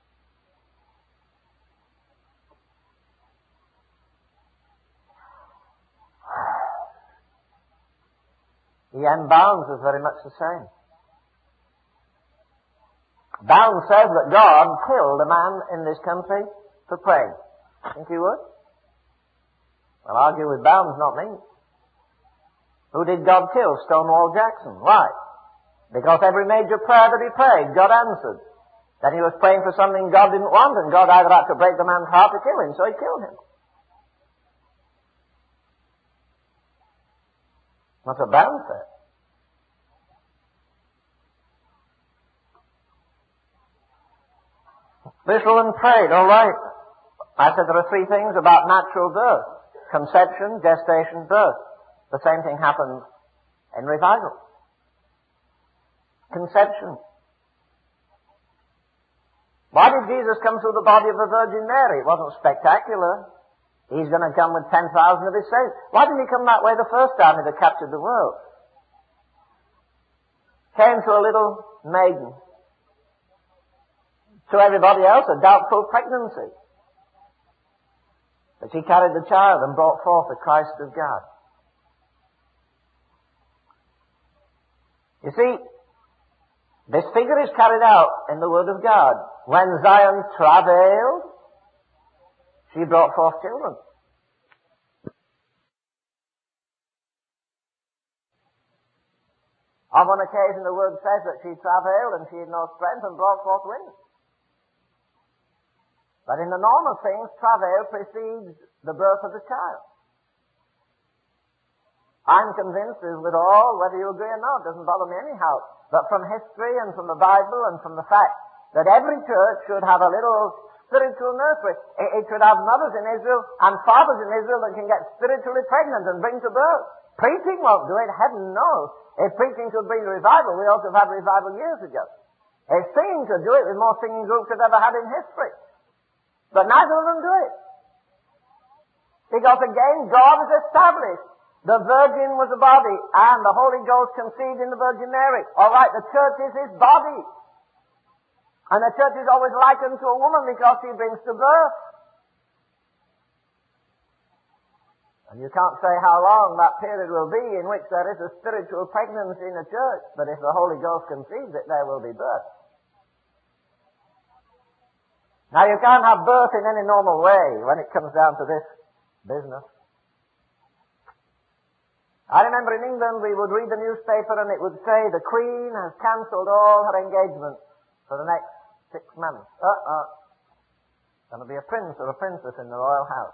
Speaker 1: E.M. Bounds was very much the same. Bounds says that God killed a man in this country for praying. Think he would? I'll argue with Bounds, not me. Who did God kill? Stonewall Jackson. Why? Because every major prayer that he prayed, God answered. Then he was praying for something God didn't want, and God either had to break the man's heart to kill him, so he killed him. That's what Bounds said. This woman prayed, all right. I said there are 3 things about natural birth. Conception, gestation, birth. The same thing happens in revival. Conception. Why did Jesus come through the body of the Virgin Mary? It wasn't spectacular. He's going to come with 10,000 of his saints. Why didn't he come that way the first time he'd have captured the world? Came to a little maiden. To everybody else, a doubtful pregnancy. But she carried the child and brought forth the Christ of God. You see, this figure is carried out in the Word of God. When Zion travailed, she brought forth children. On one occasion the Word says that she travailed and she had no strength and brought forth twins. But in the norm of things, travail precedes the birth of the child. I'm convinced with all, whether you agree or not, doesn't bother me anyhow, but from history and from the Bible and from the fact that every church should have a little spiritual nursery. It should have mothers in Israel and fathers in Israel that can get spiritually pregnant and bring to birth. Preaching won't do it, heaven knows. If preaching could bring revival, we ought to have had revival years ago. If singing could do it, with more singing groups we've ever had in history. But neither of them do it. Because again, God has established the Virgin was a body and the Holy Ghost conceived in the Virgin Mary. Alright, the church is his body. And the church is always likened to a woman because she brings to birth. And you can't say how long that period will be in which there is a spiritual pregnancy in the church, but if the Holy Ghost conceives it, there will be birth. Now you can't have birth in any normal way when it comes down to this business. I remember in England we would read the newspaper and it would say the Queen has cancelled all her engagements for the next 6 months. Going to be a prince or a princess in the royal house.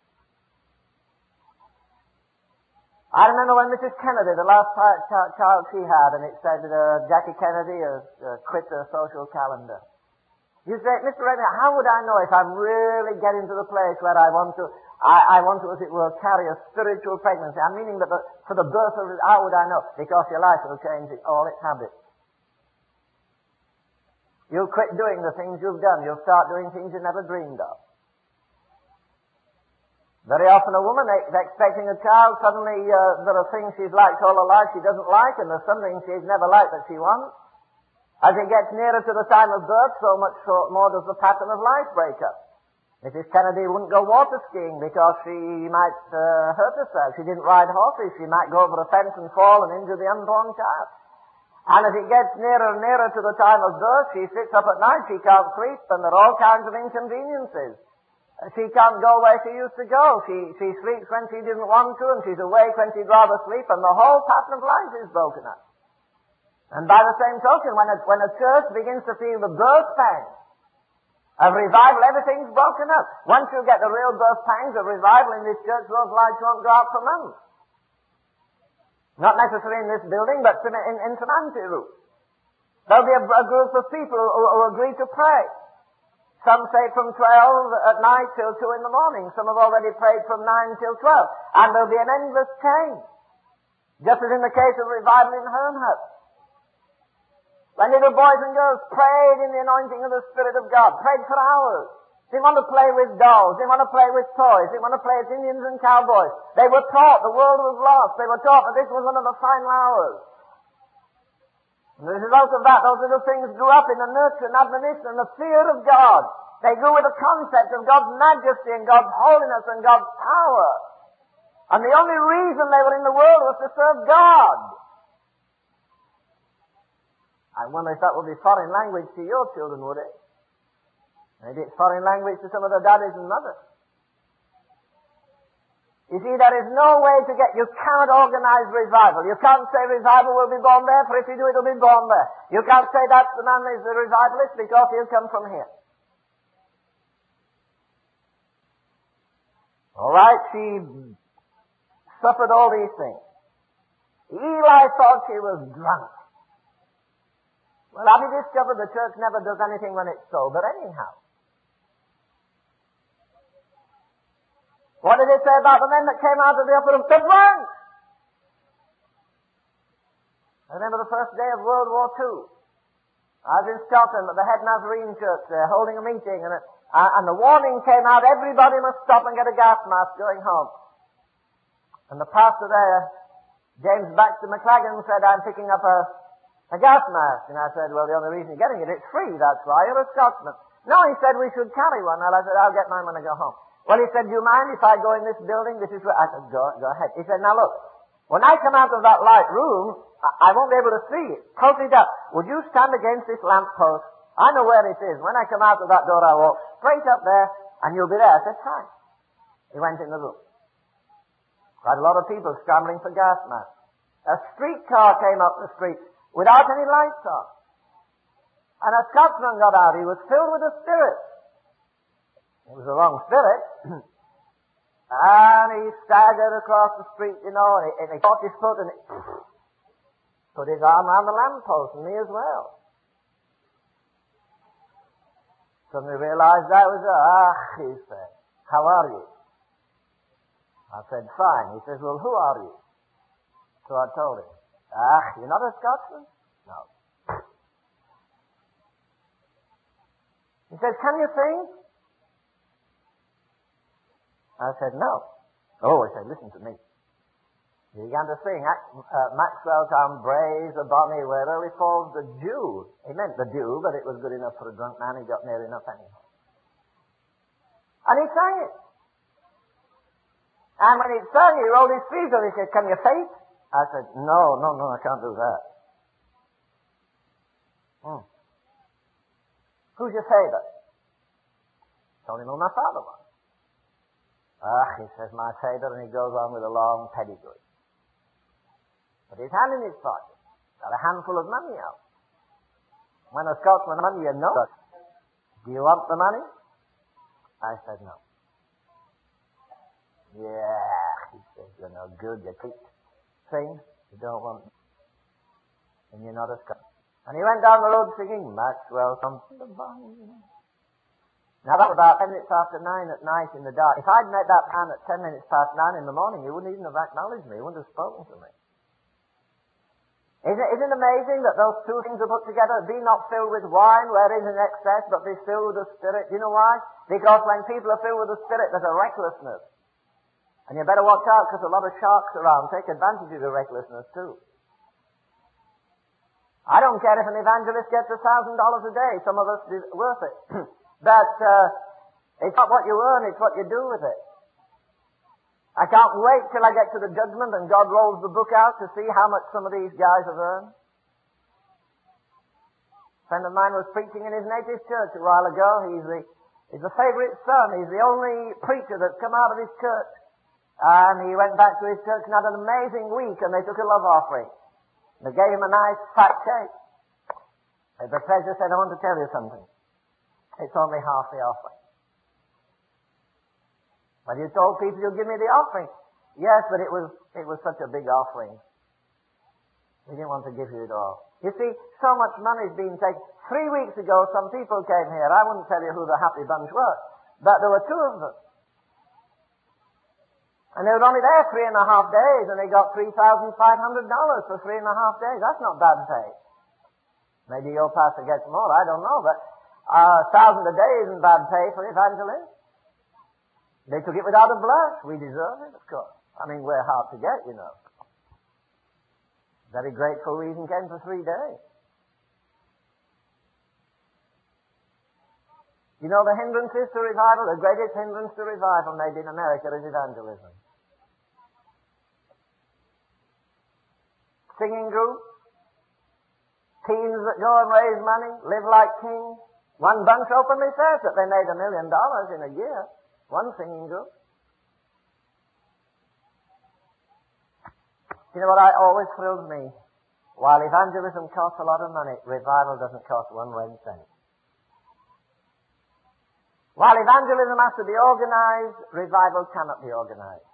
Speaker 1: I remember when Mrs. Kennedy, the last child she had, and it said Jackie Kennedy has quit her social calendar. You say, Mr. Reddy, how would I know if I'm really getting to the place where I want to, as it were, carry a spiritual pregnancy? I'm meaning that for the birth of it, how would I know? Because your life will change all its habits. You'll quit doing the things you've done. You'll start doing things you never dreamed of. Very often a woman expecting a child, suddenly there are things she's liked all her life she doesn't like, and there's something she's never liked that she wants. As it gets nearer to the time of birth, so much more does the pattern of life break up. Mrs. Kennedy wouldn't go water skiing because she might hurt herself. She didn't ride horses. She might go over a fence and fall and injure the unborn child. And as it gets nearer and nearer to the time of birth, she sits up at night, she can't sleep, and there are all kinds of inconveniences. She can't go where she used to go. She sleeps when she didn't want to, and she's awake when she'd rather sleep, and the whole pattern of life is broken up. And by the same token, when a church begins to feel the birth pangs of revival, everything's broken up. Once you get the real birth pangs of revival in this church, those lights won't go out for months. Not necessarily in this building, but in some anti-roof. There'll be a group of people who agree to pray. Some say from 12 at night till 2 in the morning. Some have already prayed from 9 till 12. And there'll be an endless chain. Just as in the case of revival in Hermhut. When little boys and girls prayed in the anointing of the Spirit of God, prayed for hours. Didn't want to play with dolls, didn't want to play with toys, didn't want to play as Indians and cowboys. They were taught the world was lost. They were taught that this was one of the final hours. And as a result of that, those little things grew up in the nurture and admonition and the fear of God. They grew with the concept of God's majesty and God's holiness and God's power. And the only reason they were in the world was to serve God. I wonder if that would be foreign language to your children, would it? Maybe it's foreign language to some of the daddies and mothers. You see, there is no way to you cannot organize revival. You can't say revival will be born there, for if you do, it will be born there. You can't say that's the man is the revivalist because he'll come from here. Alright, she suffered all these things. Eli thought she was drunk. Well, have you discovered the church never does anything when it's sober anyhow? What did it say about the men that came out of the upper room? They're drunk! I remember the first day of World War II. I was in Scotland at the Head Nazarene Church there, holding a meeting, and the warning came out, everybody must stop and get a gas mask going home. And the pastor there, James Baxter McLagan, said, I'm picking up a gas mask. And I said, well, the only reason you're getting it's free, that's why, you're a Scotsman. No, he said, we should carry one. Well, I said, I'll get mine when I go home. Well, he said, do you mind if I go in this building? This is where I said, go ahead. He said, now look, when I come out of that light room, I won't be able to see it. Totally dark. Would you stand against this lamp post? I know where it is. When I come out of that door, I walk straight up there, and you'll be there. I said, fine. He went in the room. Quite a lot of people scrambling for gas masks. A streetcar came up the street without any lights on. And a Scotsman got out. He was filled with the Spirit. It was the wrong Spirit. And he staggered across the street, and he caught his foot and put his arm around the lamppost, and me as well. Suddenly realized I was he said, how are you? I said, fine. He says, well, who are you? So I told him, you're not a Scotsman? No. He said, can you sing? I said, no. Oh, he said, listen to me. He began to sing, Maxwell town braes a bonny where early falls the dew. He meant the dew, but it was good enough for a drunk man. He got near enough anyhow. And he sang it. And when he sang, he rolled his sleeves up. He said, can you faint? I said, no, I can't do that. Who's your favourite? Told him who my father was. He says, my favourite, and he goes on with a long pedigree. Put his hand in his pocket, got a handful of money out. When a Scotsman has money, you know it. Do you want the money? I said, no. Yeah, he says, you're no good, you keep saying you don't want it. And you're not a Scotsman. And he went down the road singing, Maxwell comes to the barn. Now that was about 10 minutes after 9 at night in the dark. If I'd met that man at 10 minutes past 9 in the morning, he wouldn't even have acknowledged me. He wouldn't have spoken to me. Isn't it amazing that those two things are put together? Be not filled with wine where is in excess, but be filled with the Spirit. Do you know why? Because when people are filled with the Spirit, there's a recklessness. And you better watch out because a lot of sharks around take advantage of the recklessness too. I don't care if an evangelist gets $1,000 a day. Some of us is worth it. But it's not what you earn, it's what you do with it. I can't wait till I get to the judgment and God rolls the book out to see how much some of these guys have earned. A friend of mine was preaching in his native church a while ago. He's a favourite son. He's the only preacher that's come out of his church. And he went back to his church and had an amazing week, and they took a love offering. They gave him a nice fat cake. And the treasurer said, I want to tell you something. It's only half the offering. But you told people you'll give me the offering. Yes, but it was such a big offering. We didn't want to give you it all. You see, so much money's been taken. 3 weeks ago, some people came here. I wouldn't tell you who the happy bunch were, but there were 2 of them. And they were only there 3.5 days, and they got $3,500 for 3.5 days. That's not bad pay. Maybe your pastor gets more, I don't know, but $1,000 a day isn't bad pay for evangelists. They took it without a blush. We deserve it, of course. I mean, we're hard to get, you know. Very grateful we even came for 3 days. You know the hindrances to revival? The greatest hindrance to revival maybe in America is evangelism. Singing groups, teens that go and raise money, live like kings. One bunch openly says that they made $1 million in a year. One singing group. You know what always thrills me? While evangelism costs a lot of money, revival doesn't cost 1 red cent. While evangelism has to be organized, revival cannot be organized.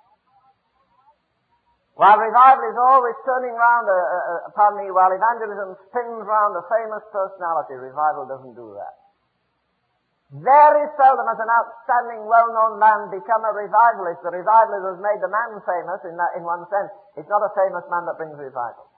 Speaker 1: While revival is always turning round while evangelism spins round a famous personality, revival doesn't do that. Very seldom has an outstanding, well-known man become a revivalist. The revivalist has made the man famous in one sense. It's not a famous man that brings revival.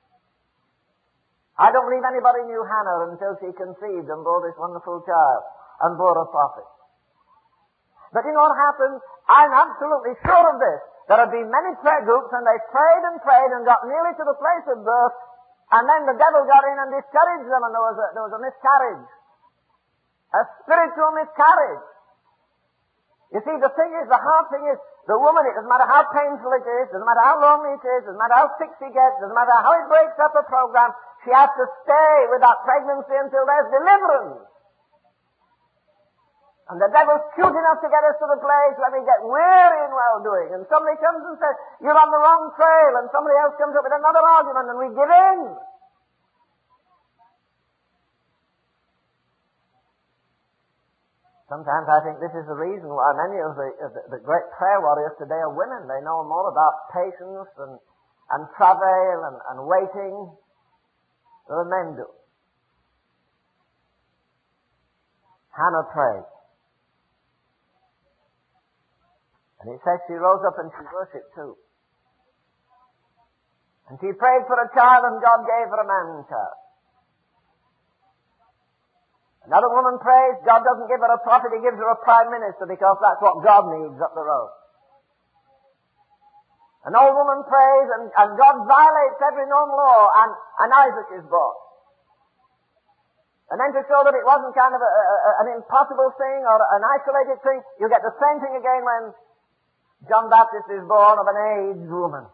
Speaker 1: I don't believe anybody knew Hannah until she conceived and bore this wonderful child and bore a prophet. But you know what happened? I'm absolutely sure of this. There have been many prayer groups, and they prayed and got nearly to the place of birth, and then the devil got in and discouraged them, and there was a miscarriage. A spiritual miscarriage. You see, the hard thing is, the woman, it doesn't matter how painful it is, doesn't matter how lonely it is, doesn't matter how sick she gets, doesn't matter how it breaks up a program, she has to stay with that pregnancy until there's deliverance. And the devil's cute enough to get us to the place where we get weary in well-doing. And somebody comes and says, you're on the wrong trail. And somebody else comes up with another argument and we give in. Sometimes I think this is the reason why many of the great prayer warriors today are women. They know more about patience and travail and waiting than men do. Hannah prayed. And it says she rose up and she worshipped too. And she prayed for a child and God gave her a man-child. Another woman prays, God doesn't give her a prophet, He gives her a prime minister because that's what God needs up the road. An old woman prays and God violates every known law and Isaac is born. And then to show that it wasn't kind of an impossible thing or an isolated thing, you get the same thing again when John Baptist is born of an aged woman.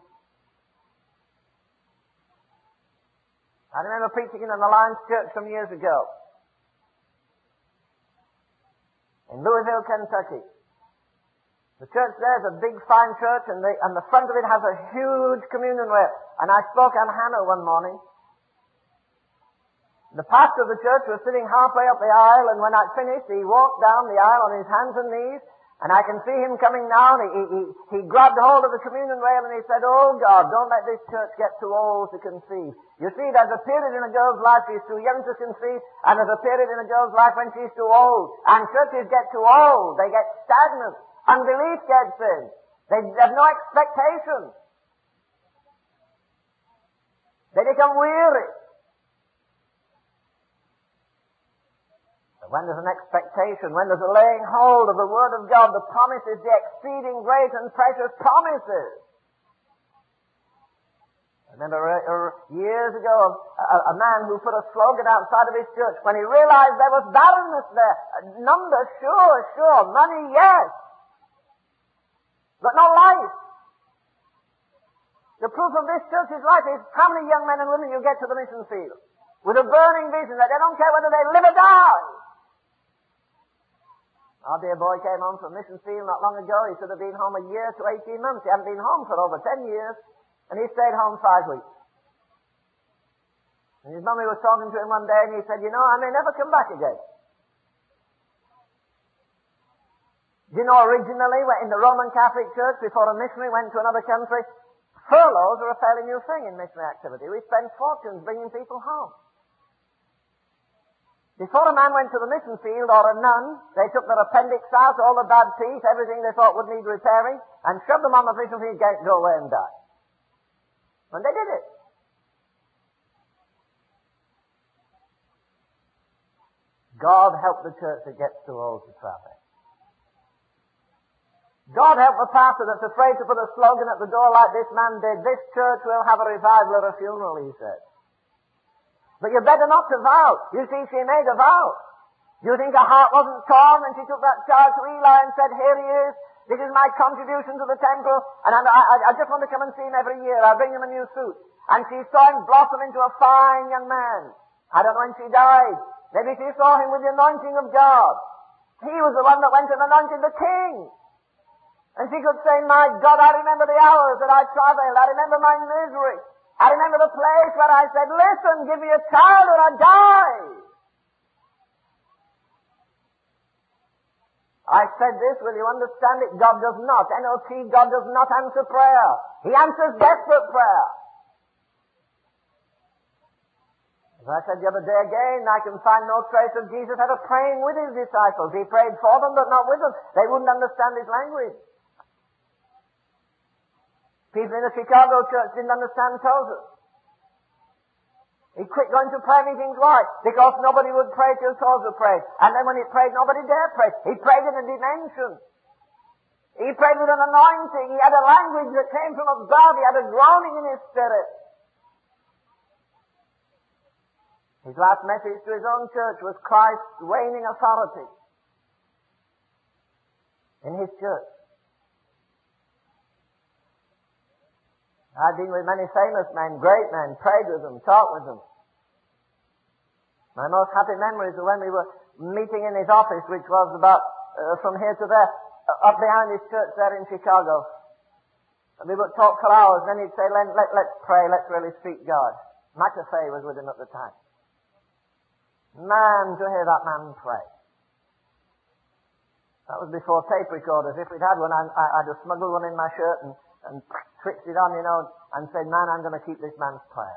Speaker 1: I remember preaching in an Alliance church some years ago in Louisville, Kentucky. The church there is a big, fine church, and the front of it has a huge communion rail. And I spoke on Hannah one morning. The pastor of the church was sitting halfway up the aisle, and when I finished, he walked down the aisle on his hands and knees, and I can see him coming down. He grabbed hold of the communion rail and he said, oh God, don't let this church get too old to conceive. You see, there's a period in a girl's life she's too young to conceive, and there's a period in a girl's life when she's too old. And churches get too old. They get stagnant. Unbelief gets in. They have no expectation. They become weary. When there's an expectation, when there's a laying hold of the Word of God, the promises, the exceeding great and precious promises. I remember years ago a man who put a slogan outside of his church when he realized there was barrenness there. Numbers, sure. Money, yes. But no life. The proof of this church's life is how many young men and women you get to the mission field with a burning vision that they don't care whether they live or die. Our dear boy came home from mission field not long ago. He should have been home a year to 18 months. He hadn't been home for over 10 years, and he stayed home 5 weeks. And his mummy was talking to him one day, and he said, I may never come back again. Originally, in the Roman Catholic Church, before a missionary went to another country, furloughs are a fairly new thing in missionary activity. We spend fortunes bringing people home. Before a man went to the mission field or a nun, they took their appendix out, all the bad teeth, everything they thought would need repairing, and shoved them on the mission field gate, go away and die. And they did it. God help the church that gets too old to travel. God help the pastor that's afraid to put a slogan at the door like this man did. This church will have a revival or a funeral, he said. But you better not to vow. You see, she made a vow. Do you think her heart wasn't torn when she took that child to Eli and said, here he is, this is my contribution to the temple, and I just want to come and see him every year. I'll bring him a new suit. And she saw him blossom into a fine young man. I don't know when she died. Maybe she saw him with the anointing of God. He was the one that went and anointed the king. And she could say, my God, I remember the hours that I traveled. I remember my misery. I remember the place where I said, listen, give me a child or I die. I said this, will you understand it? God does not, N-O-T, God does not answer prayer. He answers desperate prayer. As I said the other day again, I can find no trace of Jesus ever praying with his disciples. He prayed for them, but not with them. They wouldn't understand his language. People in the Chicago church didn't understand Tozer. He quit going to prayer meetings. Why? Because nobody would pray till Tozer prayed. And then when he prayed, nobody dared pray. He prayed in a dimension. He prayed with an anointing. He had a language that came from above. He had a groaning in his spirit. His last message to his own church was Christ's reigning authority in his church. I've been with many famous men, great men, prayed with them, talked with them. My most happy memories are when we were meeting in his office, which was about from here to there, up behind his church there in Chicago. And we would talk for hours, and then he'd say, let's pray, let's really seek God. McAfee was with him at the time. Man, to hear that man pray. That was before tape recorders. If we'd had one, I'd have smuggled one in my shirt and switched it on, and said, man, I'm going to keep this man's prayer.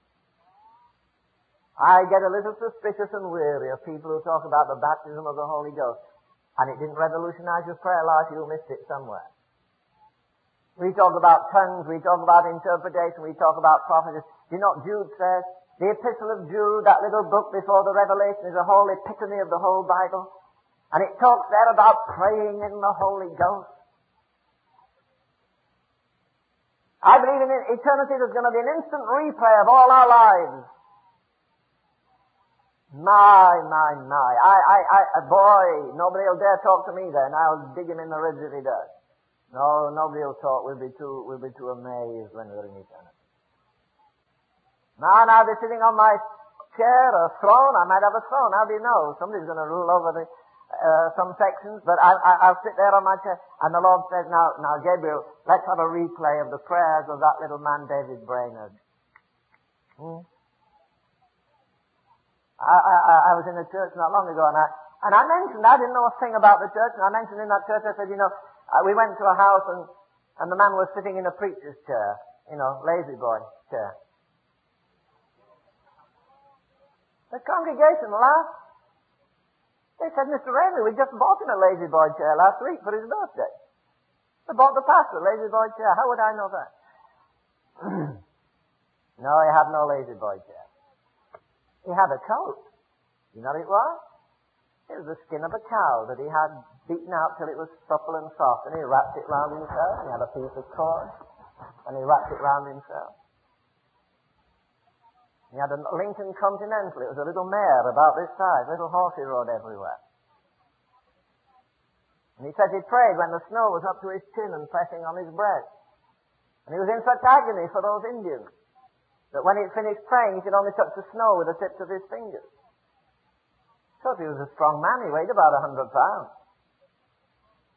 Speaker 1: I get a little suspicious and weary of people who talk about the baptism of the Holy Ghost, and it didn't revolutionize your prayer life, you missed it somewhere. We talk about tongues, we talk about interpretation, we talk about prophecy. Do you know what Jude says? The Epistle of Jude, that little book before the Revelation, is a whole epitome of the whole Bible. And it talks there about praying in the Holy Ghost. I believe in eternity there's going to be an instant replay of all our lives. My. Boy, nobody will dare talk to me then. I'll dig him in the ribs if he does. No, nobody will talk. We'll be too amazed when we're in eternity. Now I'll be sitting on my chair or throne. I might have a throne. How do you know? Somebody's going to rule over some sections, but I'll sit there on my chair. And the Lord says, now Gabriel, let's have a replay of the prayers of that little man, David Brainerd. I was in a church not long ago, and I mentioned, I didn't know a thing about the church, and I mentioned in that church, I said, we went to a house, and the man was sitting in a preacher's chair, lazy boy chair. The congregation laughed. They said, Mr. Raymond, we just bought him a lazy boy chair last week for his birthday. They bought the pastor a lazy boy chair. How would I know that? No, he had no lazy boy chair. He had a coat. You know what it was? It was the skin of a cow that he had beaten out till it was supple and soft, and he wrapped it round himself. He had a piece of cord, and he wrapped it round himself. He had a Lincoln Continental. It was a little mare about this size. Little horse he rode everywhere. And he said he prayed when the snow was up to his chin and pressing on his breast. And he was in such agony for those Indians that when he finished praying, he could only touch the snow with the tips of his fingers. So he was a strong man. He weighed about 100 pounds.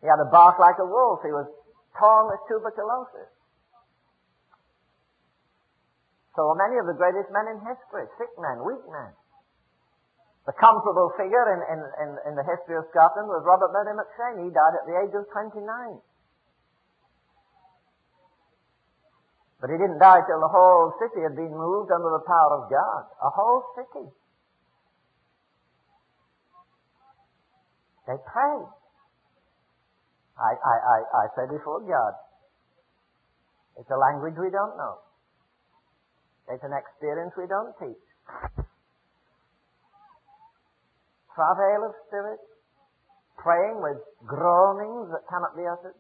Speaker 1: He had a bark like a wolf. He was torn with tuberculosis. So were many of the greatest men in history, sick men, weak men. The comparable figure in the history of Scotland was Robert Murray McShane. He died at the age of 29. But he didn't die till the whole city had been moved under the power of God. A whole city. They prayed. I say before God, it's a language we don't know. It's an experience we don't teach. Travail of spirit, praying with groanings that cannot be uttered.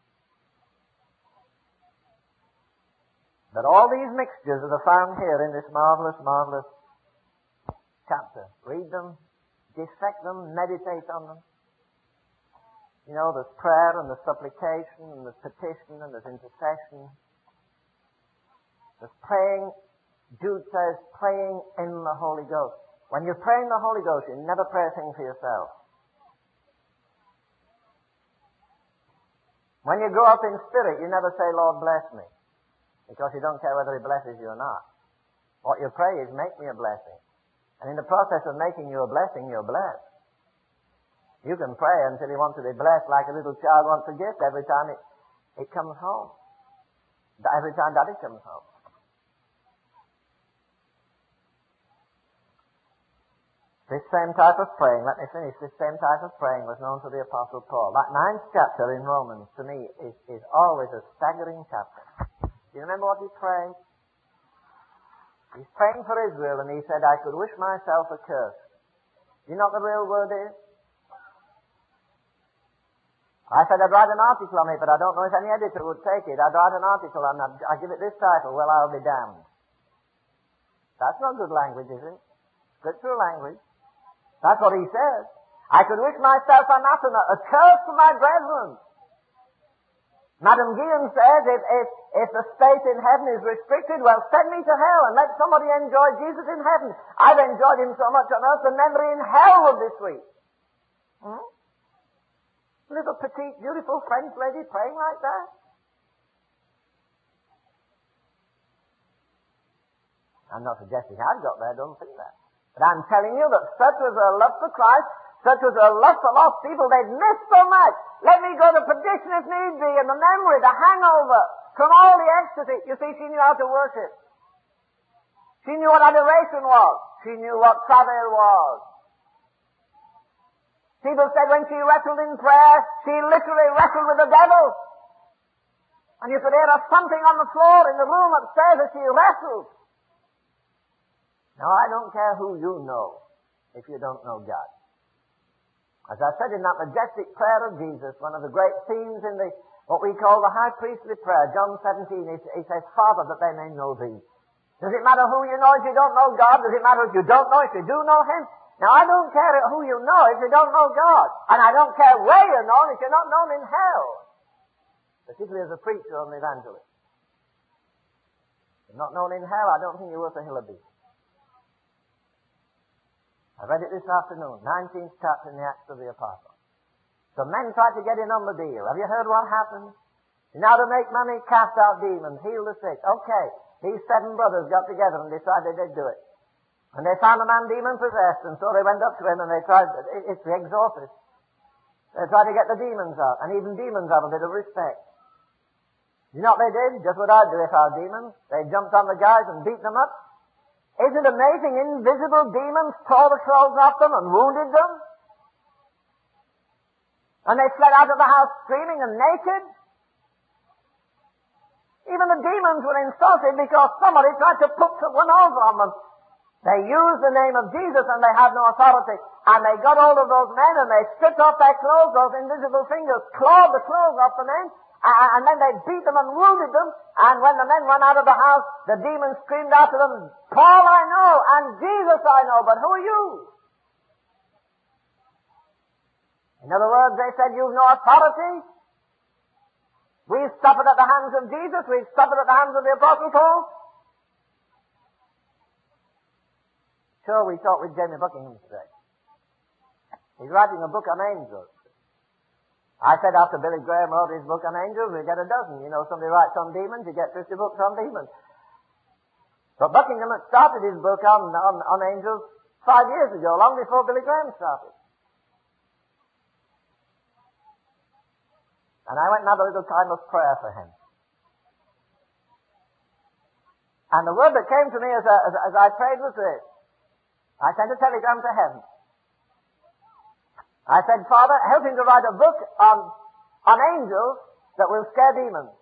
Speaker 1: But all these mixtures are found here in this marvelous, marvelous chapter. Read them, dissect them, meditate on them. You know, there's prayer and there's supplication and there's petition and there's intercession. There's praying. Jude says, praying in the Holy Ghost. When you pray in the Holy Ghost, you never pray a thing for yourself. When you go up in spirit, you never say, Lord, bless me. Because you don't care whether He blesses you or not. What you pray is, make me a blessing. And in the process of making you a blessing, you're blessed. You can pray until you want to be blessed like a little child wants a gift every time it comes home. Every time Daddy comes home. This same type of praying, let me finish, this same type of praying was known to the Apostle Paul. That 9th chapter in Romans, to me, is always a staggering chapter. Do you remember what he prayed? He's praying for Israel, and he said, I could wish myself accursed. Do you know what the real word is? I said I'd write an article on it, but I don't know if any editor would take it. I'd write an article and I'd give it this title, Well, I'll Be Damned. That's not good language, is it? Scriptural language. That's what he says. I could wish myself anathema, accursed to my brethren. Madam Guillen says, if the space in heaven is restricted, well, send me to hell and let somebody enjoy Jesus in heaven. I've enjoyed Him so much on earth, the memory in hell would be sweet. Little petite, beautiful French lady praying like that. I'm not suggesting I got there, don't think that. But I'm telling you that such was their love for Christ, such was their love for lost people, they'd missed so much. Let me go to perdition if need be, and the memory, the hangover, from all the ecstasy. You see, she knew how to worship. She knew what adoration was. She knew what travail was. People said when she wrestled in prayer, she literally wrestled with the devil. And you could hear her thumping on the floor in the room upstairs as she wrestled. Now, I don't care who you know if you don't know God. As I said in that majestic prayer of Jesus, one of the great themes in what we call the high priestly prayer, John 17, he says, Father, that they may know Thee. Does it matter who you know if you don't know God? Does it matter if you don't know if you do know Him? Now, I don't care who you know if you don't know God. And I don't care where you're known if you're not known in hell. Particularly as a preacher or an evangelist. If you're not known in hell, I don't think you're worth a hill of beans. I read it this afternoon, 19th chapter in the Acts of the Apostles. So men tried to get in on the deal. Have you heard what happened? Now to make money, cast out demons, heal the sick. Okay, these 7 brothers got together and decided they'd do it. And they found a man demon-possessed, and so they went up to him and they tried, it's the exorcist. They tried to get the demons out, and even demons have a bit of respect. You know what they did? Just what I'd do if I were demons. They jumped on the guys and beat them up. Isn't it amazing? Invisible demons tore the clothes off them and wounded them. And they fled out of the house screaming and naked. Even the demons were insulted because somebody tried to put one over on them. They used the name of Jesus and they had no authority. And they got hold of those men and they stripped off their clothes, those invisible fingers, clawed the clothes off the men, and then they beat them and wounded them. And when the men ran out of the house, the demons screamed after them, Paul I know, and Jesus I know, but who are you? In other words, they said, you've no authority. We've suffered at the hands of Jesus, we've suffered at the hands of the Apostle Paul. Sure, we talked with Jamie Buckingham today. He's writing a book on angels. I said after Billy Graham wrote his book on angels, we get a dozen. You know, somebody writes on demons, you get 50 books on demons. But Buckingham had started his book on angels 5 years ago, long before Billy Graham started. And I went and had a little time of prayer for him. And the word that came to me as I prayed was this. I sent a telegram to heaven. I said, Father, help him to write a book on angels that will scare demons.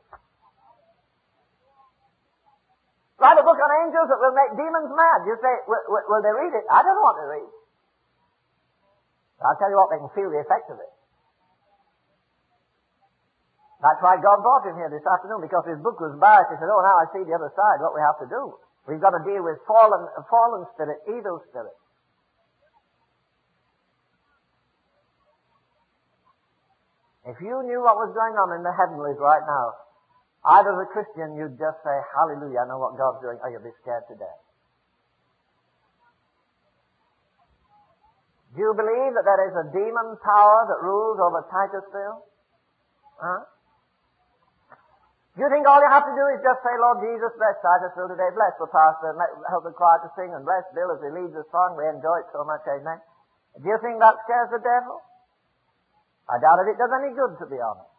Speaker 1: Write a book on angels that will make demons mad. You say, will they read it? I don't know what they read. I'll tell you what, they can feel the effect of it. That's why God brought him here this afternoon, because his book was biased. He said, oh, now I see the other side, what we have to do. We've got to deal with fallen spirit, evil spirit. If you knew what was going on in the heavenlies right now, either as a Christian, you'd just say, hallelujah, I know what God's doing, or you'd be scared to death. Do you believe that there is a demon power that rules over Titusville? Huh? Do you think all you have to do is just say, Lord Jesus, bless Titusville today, bless the pastor, help the choir to sing, and bless Bill as he leads the song, we enjoy it so much, amen? Do you think that scares the devil? I doubt if it does any good, to be honest.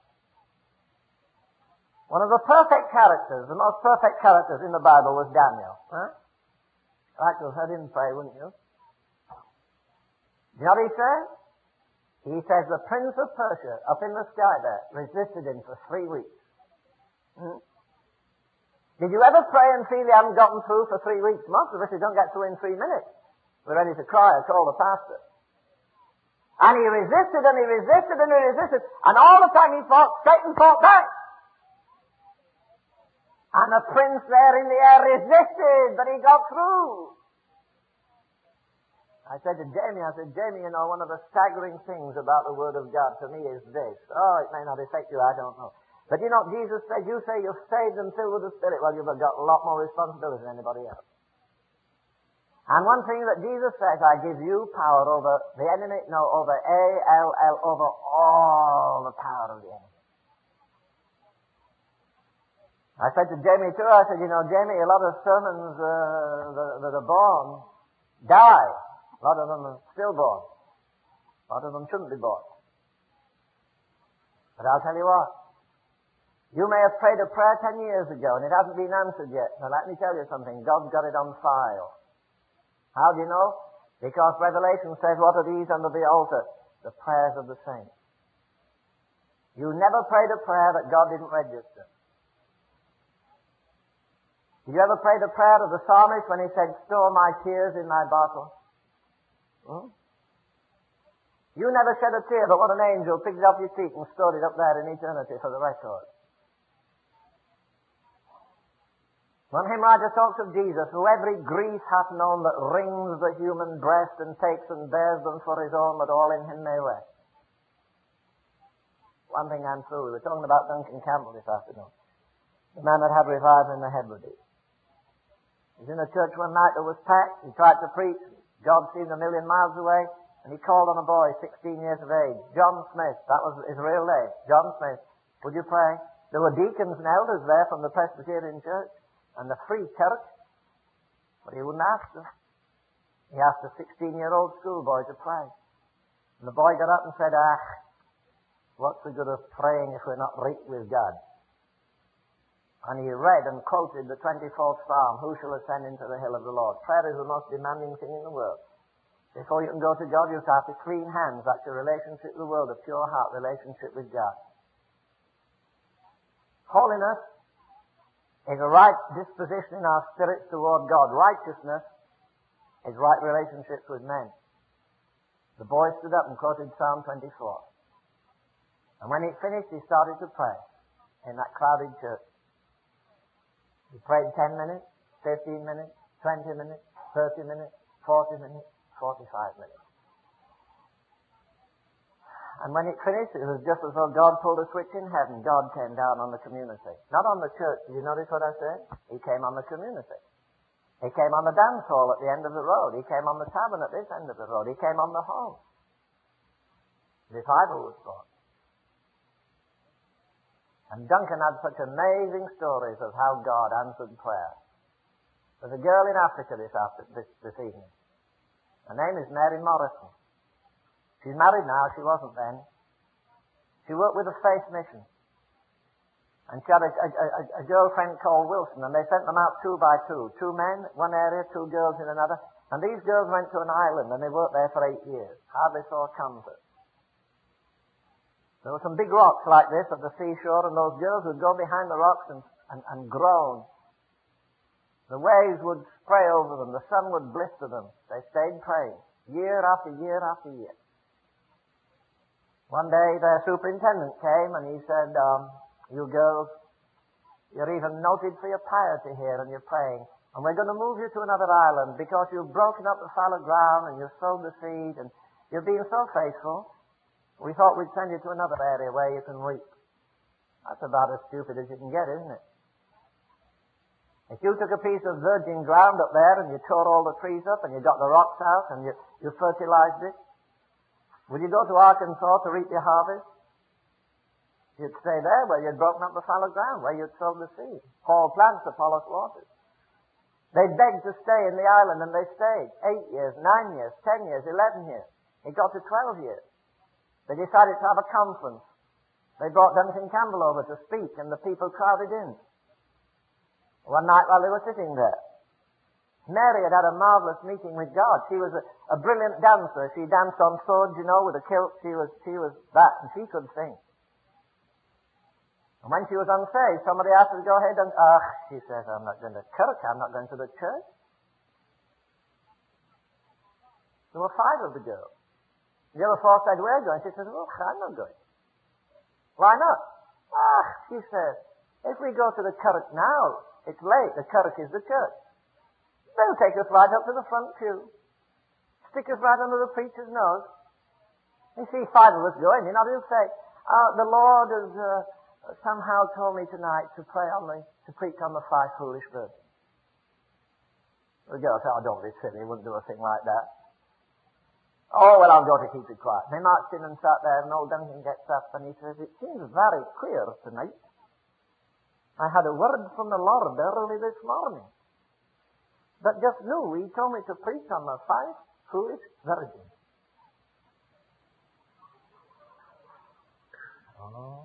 Speaker 1: One of the perfect characters, the most perfect characters in the Bible was Daniel. Huh? I'd like to have heard him pray, wouldn't you? Do you know what he says? He says the Prince of Persia, up in the sky there, resisted him for 3 weeks. Did you ever pray and feel you haven't gotten through for 3 weeks? Most of us, you don't get through in 3 minutes. We're ready to cry or call the pastor. And he resisted and he resisted and he resisted. And all the time he fought, Satan fought back. And the prince there in the air resisted, but he got through. I said to Jamie, Jamie, you know, one of the staggering things about the Word of God to me is this. Oh, it may not affect you, I don't know. But you know, Jesus said, you say you're saved and filled with the Spirit. Well, you've got a lot more responsibility than anybody else. And one thing that Jesus says, I give you power over the enemy, over A-L-L, over all the power of the enemy. I said to Jamie too, I said, you know, Jamie, a lot of sermons that are born die. A lot of them are stillborn. A lot of them shouldn't be born. But I'll tell you what, you may have prayed a prayer 10 years ago and it hasn't been answered yet. Now let me tell you something, God's got it on file. How do you know? Because Revelation says, what are these under the altar? The prayers of the saints. You never prayed a prayer that God didn't register. Did you ever pray the prayer of the psalmist when he said, store my tears in thy bottle? You never shed a tear, but what an angel picked it up your cheek and stored it up there in eternity for the record. One hymn writer talks of Jesus, who every grief hath known that wrings the human breast and takes and bears them for his own, but all in him may rest. One thing I'm through. We were talking about Duncan Campbell this afternoon. The man that had revival in the Hebrides. He was in a church one night that was packed. He tried to preach. God seemed a million miles away. And he called on a boy, 16 years of age. John Smith. That was his real name. John Smith. Would you pray? There were deacons and elders there from the Presbyterian Church and the Free Church. But he wouldn't ask them. He asked a 16-year-old schoolboy to pray. And the boy got up and said, what's the good of praying if we're not right with God? And he read and quoted the 24th Psalm, who shall ascend into the hill of the Lord? Prayer is the most demanding thing in the world. Before you can go to God, you have to have clean hands. That's your relationship with the world, a pure heart relationship with God. Holiness is a right disposition in our spirits toward God. Righteousness is right relationships with men. The boy stood up and quoted Psalm 24. And when he finished, he started to pray in that crowded church. He prayed 10 minutes, 15 minutes, 20 minutes, 30 minutes, 40 minutes, 45 minutes. And when it finished, it was just as though God pulled a switch in heaven. God came down on the community. Not on the church. Did you notice what I said? He came on the community. He came on the dance hall at the end of the road. He came on the tavern at this end of the road. He came on the home. Revival was born. And Duncan had such amazing stories of how God answered prayer. There's a girl in Africa this evening. Her name is Mary Morrison. She's married now, she wasn't then. She worked with the Faith Mission. And she had a girlfriend called Wilson, and they sent them out 2 by 2. 2 men, one area, 2 girls in another. And these girls went to an island, and they worked there for 8 years. Hardly saw comfort. There were some big rocks like this at the seashore, and those girls would go behind the rocks and groan. The waves would spray over them. The sun would blister them. They stayed praying, year after year after year. One day their superintendent came and he said, you girls, you're even noted for your piety here and your praying. And we're going to move you to another island because you've broken up the fallow ground and you've sowed the seed and you've been so faithful. We thought we'd send you to another area where you can reap. That's about as stupid as you can get, isn't it? If you took a piece of virgin ground up there and you tore all the trees up and you got the rocks out and you fertilized it, would you go to Arkansas to reap your harvest? You'd stay there where you'd broken up the fallow ground, where you'd sowed the seed. Paul plants, Apollos waters. They begged to stay in the island and they stayed. 8 years, 9 years, 10 years, 11 years. It got to 12 years. They decided to have a conference. They brought Duncan Campbell over to speak and the people crowded in. One night while they were sitting there, Mary had a marvelous meeting with God. She was a brilliant dancer. She danced on swords, with a kilt. She was that, and she could sing. And when she was on stage, somebody asked her to go ahead and, she says, I'm not going to church. I'm not going to the church. There were 5 of the girls. The other 4 said, we're going. She says, I'm not going. Why not? She says, if we go to the church now, it's late. The church is the church. They'll take us right up to the front pew. Stick us right under the preacher's nose. You see 5 of us going, he'll say, the Lord has somehow told me tonight to preach on the 5 foolish virgins. The girl said, don't be silly, he wouldn't do a thing like that. Oh, well, I'll go to keep it quiet. They marched in and sat there, and old Duncan gets up and he says, it seems very queer tonight. I had a word from the Lord early this morning. But just now, he told me to preach on the 5 foolish virgins. Oh.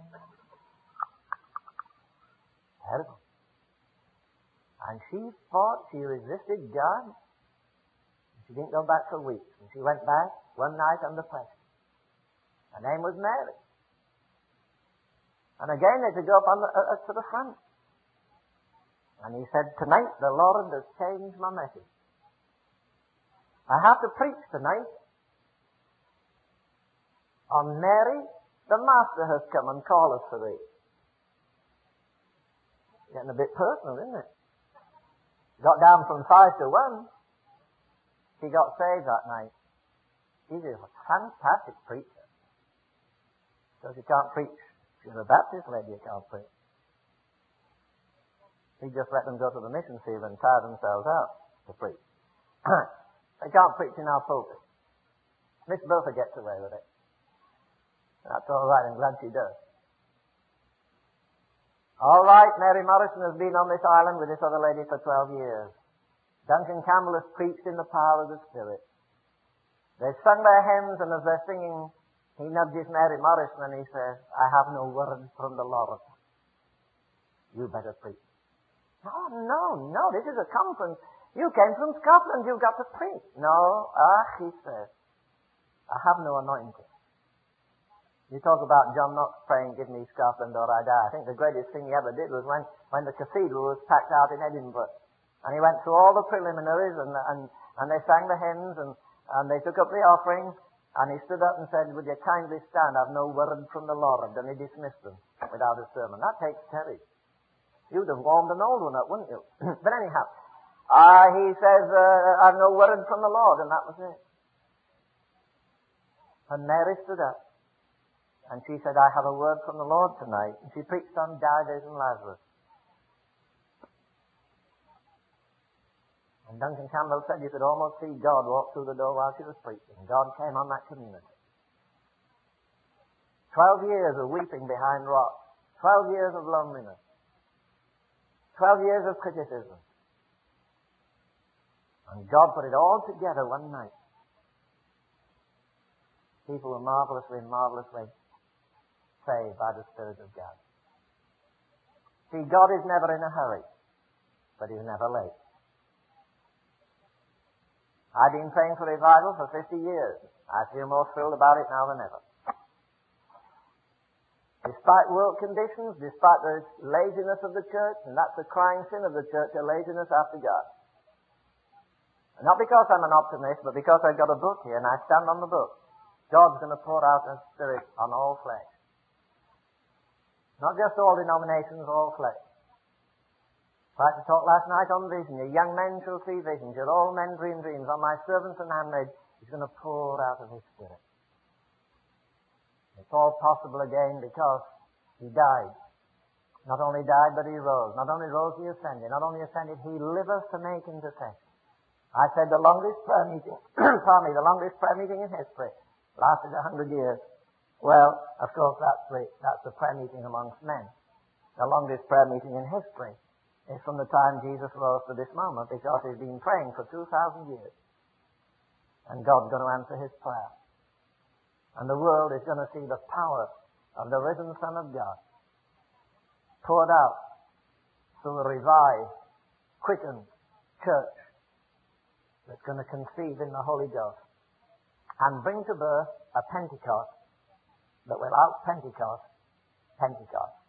Speaker 1: Terrible. And she thought she resisted God. She didn't go back for weeks. And she went back one night under pressure. Her name was Mary. And again they had to go up to the front. And he said, tonight the Lord has changed my message. I have to preach tonight on Mary, the Master has come and called us for thee. Getting a bit personal, isn't it? Got down from 5 to 1. She got saved that night. She's a fantastic preacher. Because you can't preach. If you're a Baptist lady, you can't preach. He just let them go to the mission field and tire themselves out to preach. They can't preach in our pulpit. Miss Bertha gets away with it. That's all right. I'm glad she does. All right, Mary Morrison has been on this island with this other lady for 12 years. Duncan Campbell has preached in the power of the Spirit. They've sung their hymns, and as they're singing, he nudges Mary Morrison and he says, I have no word from the Lord. You better preach. Oh, no, this is a conference. You came from Scotland, you've got to preach. No, he says, I have no anointing. You talk about John Knox praying, give me Scotland or I die. I think the greatest thing he ever did was when the cathedral was packed out in Edinburgh. And he went through all the preliminaries and they sang the hymns and they took up the offering and he stood up and said, would you kindly stand? I've no word from the Lord. And he dismissed them without a sermon. That takes courage. You'd have warmed an old one up, wouldn't you? But anyhow, he says, I've no word from the Lord, and that was it. And Mary stood up, and she said, I have a word from the Lord tonight. And she preached on Dives and Lazarus. And Duncan Campbell said you could almost see God walk through the door while she was preaching. God came on that community. 12 years of weeping behind rocks. 12 years of loneliness. 12 years of criticism. And God put it all together one night. People were marvelously saved by the Spirit of God. See, God is never in a hurry, but He's never late. I've been praying for revival for 50 years. I feel more thrilled about it now than ever. Despite world conditions, despite the laziness of the church, and that's the crying sin of the church, a laziness after God. Not because I'm an optimist, but because I've got a book here and I stand on the book. God's going to pour out His Spirit on all flesh. Not just all denominations, all flesh. Like I talked last night on vision. Your young men shall see visions. Your old men dream dreams. On my servants and handmaids, He's going to pour out of His Spirit. It's all possible again because He died. Not only died, but He rose. Not only rose, He ascended. Not only ascended, He liveth to make intercession. I said the longest prayer meeting, the longest prayer meeting in history lasted 100 years. Well, of course, that's the prayer meeting amongst men. The longest prayer meeting in history is from the time Jesus rose to this moment, because He's been praying for 2,000 years. And God's going to answer His prayer. And the world is going to see the power of the risen Son of God poured out through a revived, quickened church that's going to conceive in the Holy Ghost and bring to birth a Pentecost that without Pentecost,